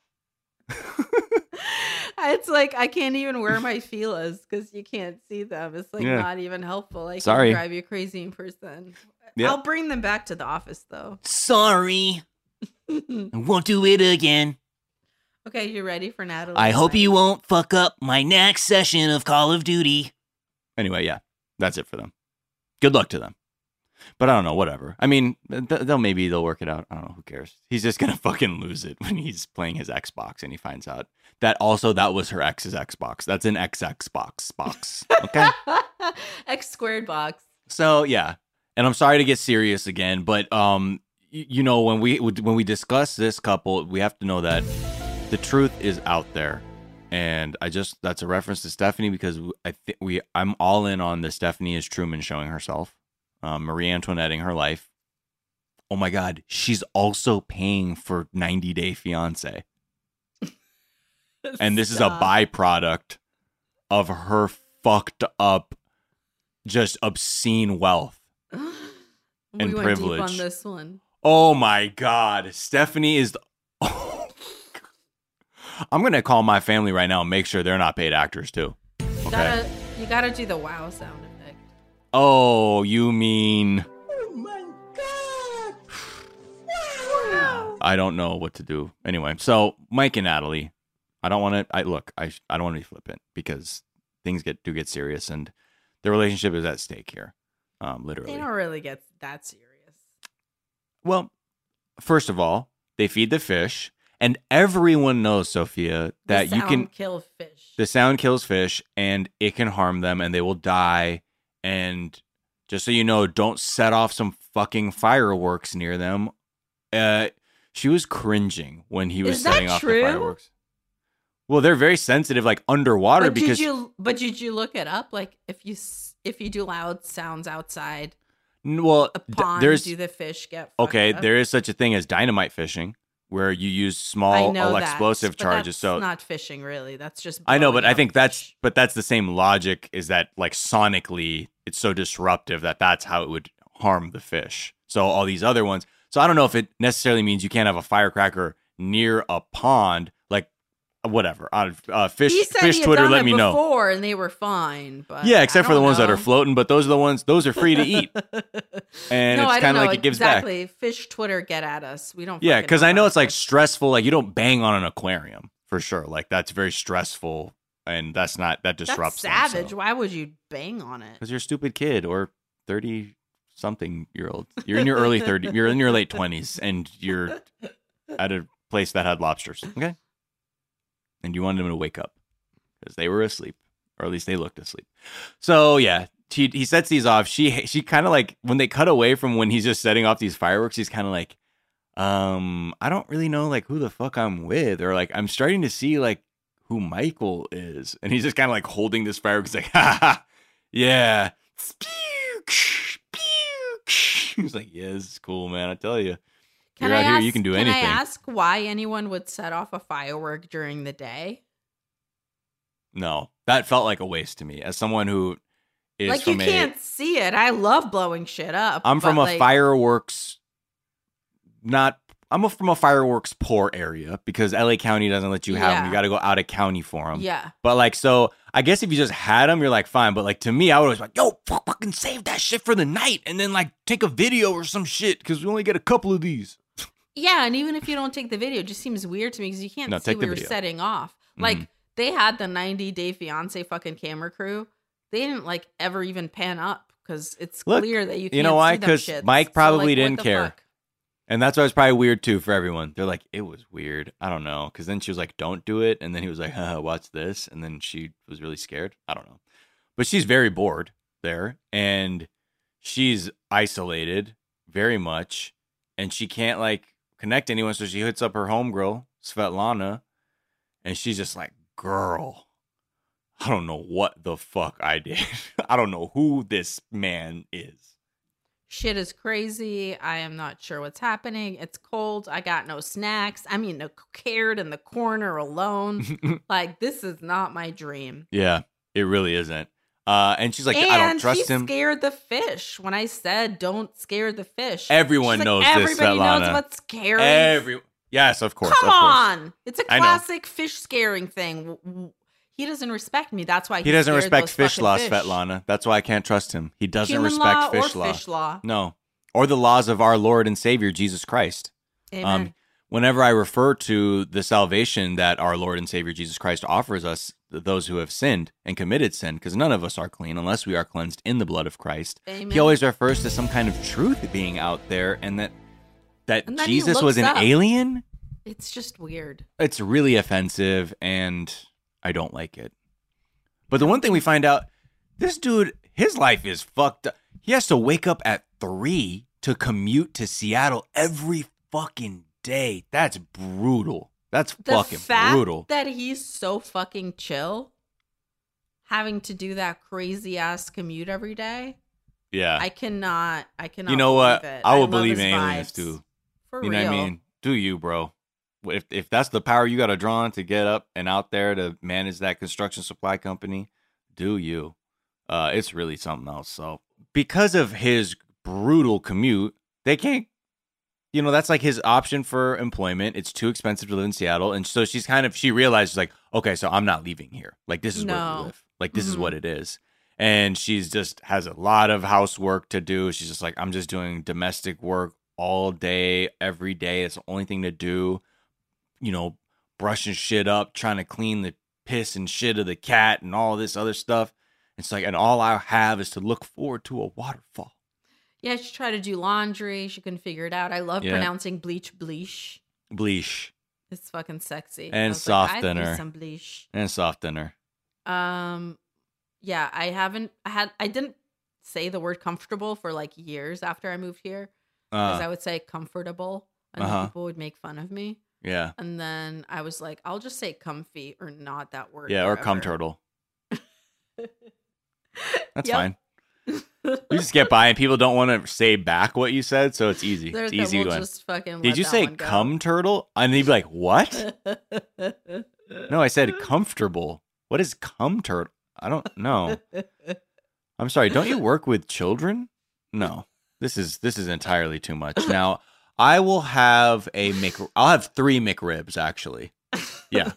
It's like I can't even wear my feelers because you can't see them. It's like Yeah. not even helpful. I Sorry. can drive you crazy in person. Yeah. I'll bring them back to the office though. Sorry. I won't do it again. Okay, you ready for Natalie? I hope you won't fuck up my next session of Call of Duty. Anyway, yeah, that's it for them. Good luck to them. But I don't know, whatever. I mean, th- they'll maybe they'll work it out. I don't know, who cares? He's just gonna fucking lose it when he's playing his Xbox and he finds out that also that was her ex's Xbox. That's an X Xbox box. Okay. X squared box. So yeah, and I'm sorry to get serious again, but um, y- you know when we when we discuss this couple, we have to know that the truth is out there, and I just that's a reference to Stephanie because I think we I'm all in on the Stephanie is Truman showing herself, um, Marie Antoinetting her life. Oh my God, she's also paying for ninety Day Fiance, and this is a Stop. byproduct of her fucked up, just obscene wealth. we and went deep privilege. on this one. Oh my God. Stephanie is. The... Oh, I'm going to call my family right now and make sure they're not paid actors too. You Okay. gotta, you gotta do the wow sound effect. Oh, you mean. Oh my god! Wow. I don't know what to do. Anyway, so Mike and Natalie, I don't want to. I look, I, I don't want to be flippant because things get do get serious and the relationship is at stake here. Um, literally. They don't really get that serious. Well, first of all, they feed the fish, and everyone knows, Sophia, that The you can. sound kill fish. The sound kills fish, and it can harm them, and they will die. And Just so you know, don't set off some fucking fireworks near them. Uh, she was cringing when he was Is that setting off true? the fireworks. Well, they're very sensitive, like underwater, But because did you? But did you look it up? Like if you s- if you do loud sounds outside N- well, a d- pond, there's do the fish get fucked okay. up? There is such a thing as dynamite fishing, where you use I small know that, explosive but charges. That's So not fishing, really. That's just. I know, but blowing I up think that's fish. but that's the same logic. Is that like sonically, it's so disruptive that that's how it would harm the fish. So all these other ones. So I don't know if it necessarily means you can't have a firecracker near a pond, like whatever. Uh, uh, fish, He said fish he had Twitter, done let it me know. before, and they were fine. But Yeah, I except for the don't ones that know. are floating, but those are the ones. Those are free to eat, and no, it's I don't kind of know like it gives back. exactly. Fish Twitter, get at us. We don't. Yeah, fucking because I know about it's like fish. stressful. Like you don't bang on an aquarium for sure. Like that's very stressful, and that's not that That's disrupts. savage. Why would you bang on it? Because you're a stupid kid or thirty something year old. You're in your early thirty. You're in your late twenties, and you're at a place that had lobsters. Okay, and you wanted them to wake up because they were asleep, or at least they looked asleep. So yeah. He, he sets these off. She she kind of like when they cut away from when he's just setting off these fireworks. He's kind of like, um, I don't really know like who the fuck I'm with, or like I'm starting to see like who Michael is, and he's just kind of like holding this firework. He's like, ha ha, yeah. He's like, yeah, this is cool, man. I tell you, Can you're I out here, ask, you can do can anything. I ask why anyone would set off a firework during the day? No, that felt like a waste to me as someone who is Like you from a. can't see it. I love blowing shit up. I'm from but, a like, fireworks, not. I'm a, from a fireworks poor area because L A County doesn't let you have them. Yeah. You got to go out of county for them. Yeah. But like, so I guess if you just had them, you're like fine. But like to me, I would always be like, yo, fuck, fucking save that shit for the night, and then like take a video or some shit because we only get a couple of these. Yeah, and even if you don't take the video, it just seems weird to me because you can't No, see take what the you're video. setting off. Mhm. Like they had the ninety Day Fiance fucking camera crew. They didn't like ever even pan up because it's Look, clear that you can't you know why? see them 'Cause shits. Mike So, probably like, what didn't the care. fuck? And that's why it's probably weird too for everyone. They're like, it was weird. I don't know. Because then she was like, don't do it. And then he was like, haha, watch this. And then she was really scared. I don't know. But she's very bored there. And she's isolated very much. And she can't like connect to anyone. So she hits up her homegirl, Svetlana. And she's just like, girl, I don't know what the fuck I did. I don't know who this man is. Shit is crazy. I am not sure what's happening. It's cold. I got no snacks. I mean, no cared in the corner alone. Like, this is not my dream. Yeah, it really isn't. Uh, and she's like, and I don't trust she him. scared the fish when I said don't scare the fish. Everyone She's like, knows this, Everybody knows Svetlana. what's scary. Every yes, of course. Come of course. on. It's a I know. classic fish scaring thing. W- w- He doesn't respect me. That's why he, He doesn't scared respect those fish fucking law, fish. Svetlana. That's why I can't trust him. He doesn't Human respect law fish or law. fish law. No, or the laws of our Lord and Savior Jesus Christ. Amen. Um, whenever I refer to the salvation that our Lord and Savior Jesus Christ offers us, those who have sinned and committed sin, because none of us are clean unless we are cleansed in the blood of Christ. Amen. He always refers to some kind of truth being out there, and that that And then he Jesus was looks an up. alien. It's just weird. It's really offensive, and I don't like it. But the one thing we find out, this dude, his life is fucked up. He has to wake up at three to commute to Seattle every fucking day. That's brutal. That's The fucking fact brutal. that he's so fucking chill, having to do that crazy ass commute every day. Yeah. I cannot. I cannot. you know what? believe it. I will love believe his in aliens vibes. too. For You real. know what I mean? Do you, bro? If if that's the power you got to draw on to get up and out there to manage that construction supply company, do you? Uh, it's really something else. So because of his brutal commute, they can't. You know, that's like his option for employment. It's too expensive to live in Seattle, and so she's kind of she realizes like, okay, so I'm not leaving here. Like this is where No. we live. Like this is Mhm. what it is. And she's just has a lot of housework to do. She's just like, I'm just doing domestic work all day, every day. It's the only thing to do. You know, brushing shit up, trying to clean the piss and shit of the cat and all this other stuff. It's like, and all I have is to look forward to a waterfall. Yeah, she tried to do laundry. She couldn't figure it out. I love Yeah. pronouncing bleach bleach. Bleach It's fucking sexy. And I was soft like, I need thinner. some bleach. and soft dinner. Um, yeah, I haven't. I had. I didn't say the word comfortable for like years after I moved here. Because Uh, I would say comfortable and Uh-huh. then people would make fun of me. yeah. And then I was like, I'll just say comfy or not that word. Yeah, or cum forever. turtle. That's Yep. fine. You just get by and people don't want to say back what you said, so it's easy. There- It's that easy we'll going. just fucking Did let you that say one go. cum turtle? And they'd be like, what? No, I said comfortable. What is cum turtle? I don't know. I'm sorry. Don't you work with children? No. This is this is entirely too much. Now, I will have a Mc. I'll have three McRibs actually. Yeah.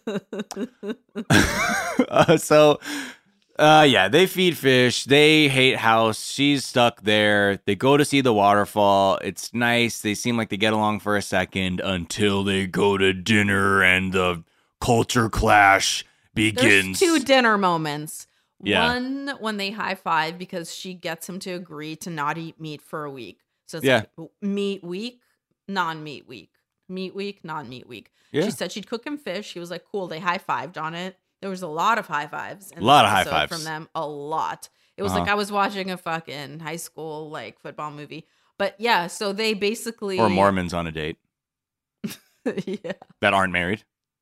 uh, so, uh, yeah, they feed fish. They hate house. She's stuck there. They go to see the waterfall. It's nice. They seem like they get along for a second until they go to dinner and the culture clash There's begins. two dinner moments. Yeah. One when they high five because she gets him to agree to not eat meat for a week. So it's Yeah. like meat week, non-meat week. Meat week, non-meat week. Yeah. She said she'd cook him fish. He was like, cool. They high fived on it. There was a lot of high fives. in A lot this of high episode fives. from them. A lot. It was Uh-huh. like I was watching a fucking high school like football movie. But yeah, so they basically Or Mormons on a date yeah. that aren't married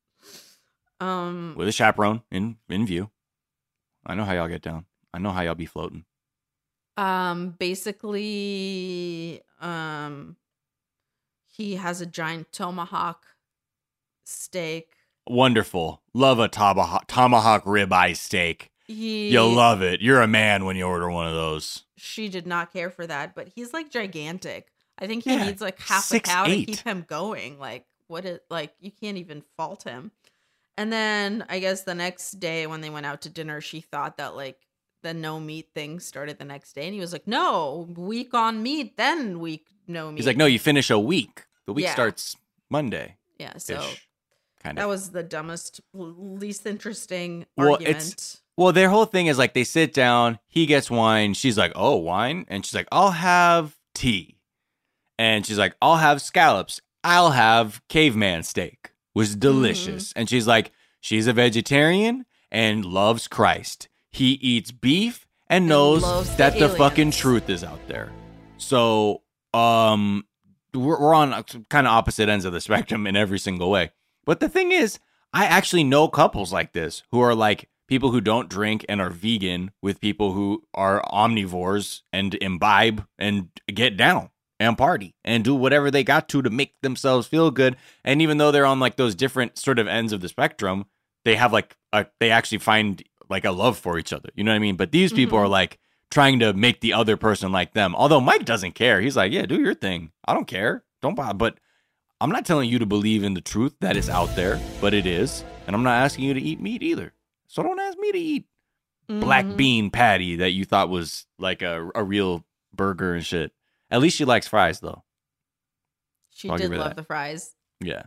Um. with a chaperone in in view. I know how y'all get down. I know how y'all be floating. Um, basically, um, he has a giant tomahawk steak. Wonderful. Love a tomahawk, tomahawk ribeye steak. He, You'll love it. You're a man when you order one of those. she did not care for that, but he's like gigantic. I think he Yeah, needs like half six, a cow eight. to keep him going. Like, what it like? You can't even fault him. And then I guess the next day when they went out to dinner, she thought that like the no meat thing started the next day, and he was like, "No, week on meat, then week no meat." He's like, no, you finish a week. The week Yeah. starts Monday. yeah. So Kind that of. was the dumbest, least interesting Well, argument. it's- Well, their whole thing is like they sit down, he gets wine, she's like, oh, wine? And she's like, I'll have tea. And she's like, I'll have scallops. I'll have caveman steak. Was delicious. And she's like, she's a vegetarian and loves Christ. He eats beef and knows loves the that the fucking aliens. truth is out there. So, um, we're, we're on kind of opposite ends of the spectrum in every single way. But the thing is, I actually know couples like this who are like people who don't drink and are vegan with people who are omnivores and imbibe and get down and party and do whatever they got to to make themselves feel good. And even though they're on like those different sort of ends of the spectrum, they have like a, they actually find like a love for each other. You know what I mean? But these people Mhm. are like trying to make the other person like them. Although Mike doesn't care. He's like, yeah, do your thing. I don't care. Don't bother. But I'm not telling you to believe in the truth that is out there, but it is. And I'm not asking you to eat meat either. So don't ask me to eat black Mhm. bean patty that you thought was like a, a real burger and shit. At least she likes fries, though. She I'll give did her love that. the fries. Yeah.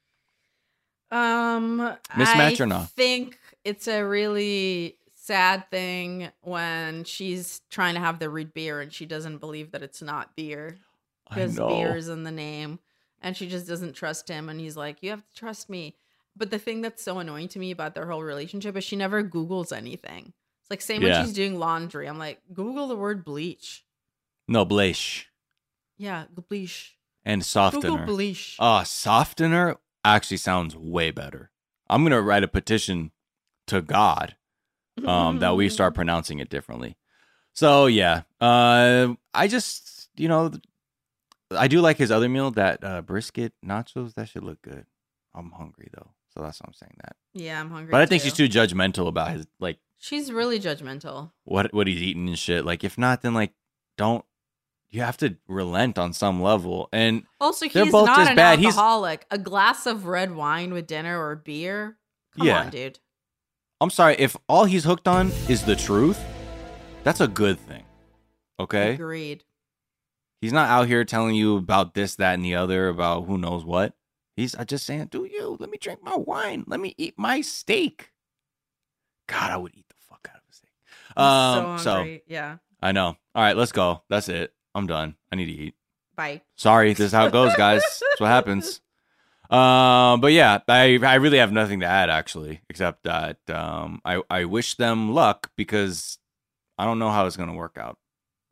Um, Mismatch I or no? think it's a really sad thing when she's trying to have the root beer and she doesn't believe that it's not beer I because know. beer is in the name, and she just doesn't trust him. And he's like, "You have to trust me." But the thing that's so annoying to me about their whole relationship is she never Googles anything. It's like same Yeah. when she's doing laundry. I'm like, Google the word bleach. No, bleach. Yeah, bleach. And Google softener. bleach. Uh, softener actually sounds way better. I'm going to write a petition to God um, that we start pronouncing it differently. So, yeah. Uh, I just, you know, I do like his other meal, that uh, brisket nachos. That should look good. I'm hungry, though. So that's why I'm saying that. Yeah, I'm hungry. But I think too. she's too judgmental about his, like, She's really judgmental. what what he's eating and shit. Like, if not, then, like, don't. You have to relent on some level. And Also, They're he's both not just an bad. He's- alcoholic. A glass of red wine with dinner or beer? Come Yeah. on, dude. I'm sorry, if all he's hooked on is the truth, that's a good thing. Okay? Agreed. He's not out here telling you about this, that, and the other, about who knows what. He's uh, just saying, do you? Let me drink my wine. Let me eat my steak. God, I would eat the fuck out of a steak. I'm Um, so so, hungry. Yeah. I know. All right, let's go. That's it. I'm done. I need to eat. Bye. Sorry, this is how it goes, guys. That's what happens. Um, but yeah, I I really have nothing to add actually, except that um I I wish them luck because I don't know how it's gonna work out.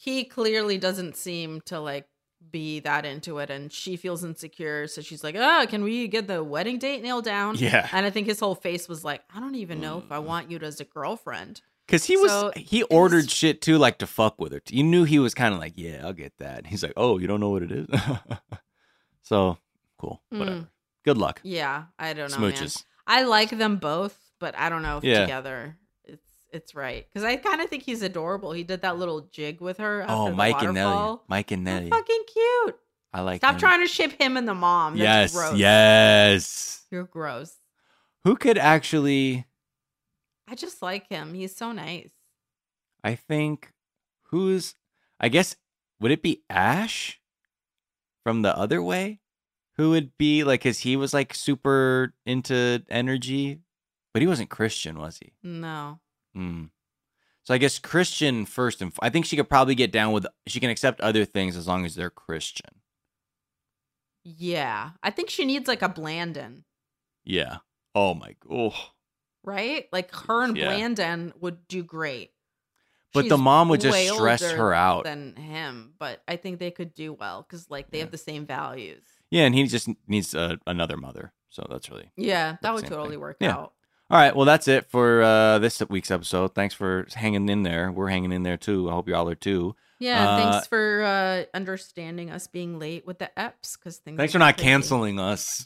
he clearly doesn't seem to like be that into it, and she feels insecure, so she's like, oh, can we get the wedding date nailed down? Yeah. And I think his whole face was like, I don't even know if I want you as a girlfriend. Because he So, was, he ordered shit too, like to fuck with her. You knew he was kind of like, yeah, I'll get that. He's like, oh, you don't know what it is? So, cool. Whatever. Mm. Good luck. Yeah, I don't know, man. Smooches. I like them both, but I don't know if Yeah. together it's it's right. Because I kind of think he's adorable. He did that little jig with her after Oh, the Mike and Nelly. waterfall. Mike and They're Nelly. fucking cute. I like Stop him. trying to ship him and the mom. That's Yes, gross. yes. You're gross. Who could actually, I just like him. He's so nice. I think, who's, I guess, would it be Ash from the other way? Who would be like, because he was like super into energy, but he wasn't Christian, was he? No. Hmm. So I guess Christian first and f- I think she could probably get down with, she can accept other things as long as they're Christian. Yeah. I think she needs like a Blandon, Yeah. Oh my, oh. right? Like her and Yeah. Blandon would do great. But the She's mom would just way stress older her out. than him, but I think they could do well because like they Yeah. have the same values. Yeah, and he just needs uh, another mother. So that's really. Yeah, that the would same totally thing. work Yeah. out. All right, well, that's it for uh, this week's episode. Thanks for hanging in there. We're hanging in there too. I hope y'all are too. Yeah, Uh, thanks for uh, understanding us being late with the eps because things. Thanks are for not busy. canceling us.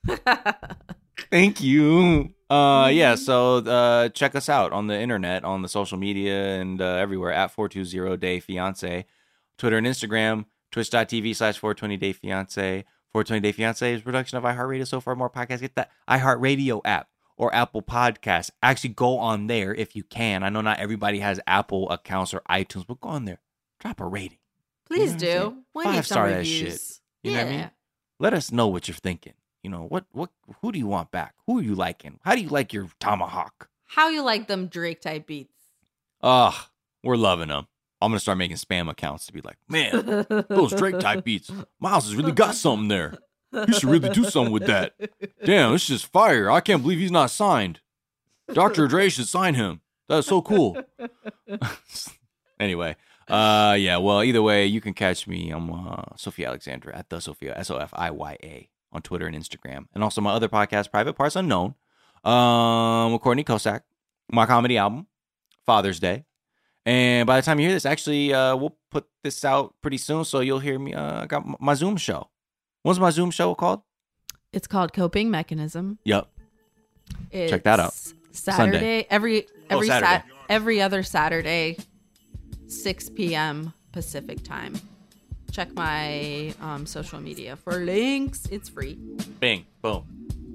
Thank you. Uh, yeah, so uh, check us out on the internet, on the social media, and uh, everywhere at four two zero day fiance. Twitter and Instagram, twitch.tv slash 420 day fiance. four twenty day fiance is a production of iHeartRadio. So far, more podcasts. Get the iHeartRadio app or Apple Podcasts. Actually, go on there if you can. I know not everybody has Apple accounts or iTunes, but go on there. Drop a rating. Please You know what I'm do. saying? We Five need some star that reviews. shit. You yeah. know what I mean? Let us know what you're thinking. You know, what, what, who do you want back? Who are you liking? How do you like your tomahawk? How you like them Drake type beats? Ugh, we're loving them. I'm going to start making spam accounts to be like, man, those Drake type beats. Miles has really got something there. You should really do something with that. Damn, this is fire. I can't believe he's not signed. Doctor Dre should sign him. That's so cool. Anyway, uh, yeah, well, either way, you can catch me. I'm uh, Sophia Alexandra at the Sophia, S O F I Y A, on Twitter and Instagram. And also my other podcast, Private Parts Unknown, um, with Courtney Kosak, my comedy album, Father's Day. And by the time you hear this, actually, uh, we'll put this out pretty soon, so you'll hear me. Uh, I got my Zoom show. What's my Zoom show called? It's called Coping Mechanism. Yep. It's Check that out. Saturday, Sunday. every Oh, every Saturday. Sat every other Saturday, six p.m. Pacific time. Check my um, social media for links. It's free. Bing. Boom.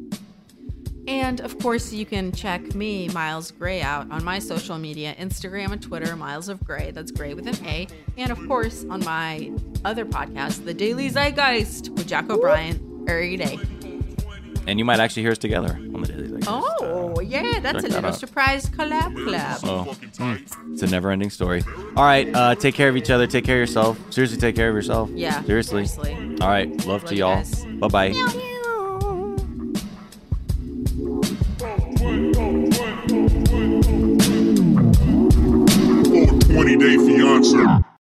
And of course, you can check me, Miles Gray, out on my social media, Instagram and Twitter, Miles of Gray. That's Gray with an A. And of course, on my other podcast, The Daily Zeitgeist with Jack O'Brien, every day. And you might actually hear us together on the Daily Zeitgeist. Oh, yeah, that's check a that little out. surprise collab collab. Oh, mm, it's a never-ending story. All right, uh, take care of each other. Take care of yourself. Seriously, take care of yourself. Yeah, Seriously. seriously. All right, love, Love to you y'all. guys. Bye-bye. twenty day fiance.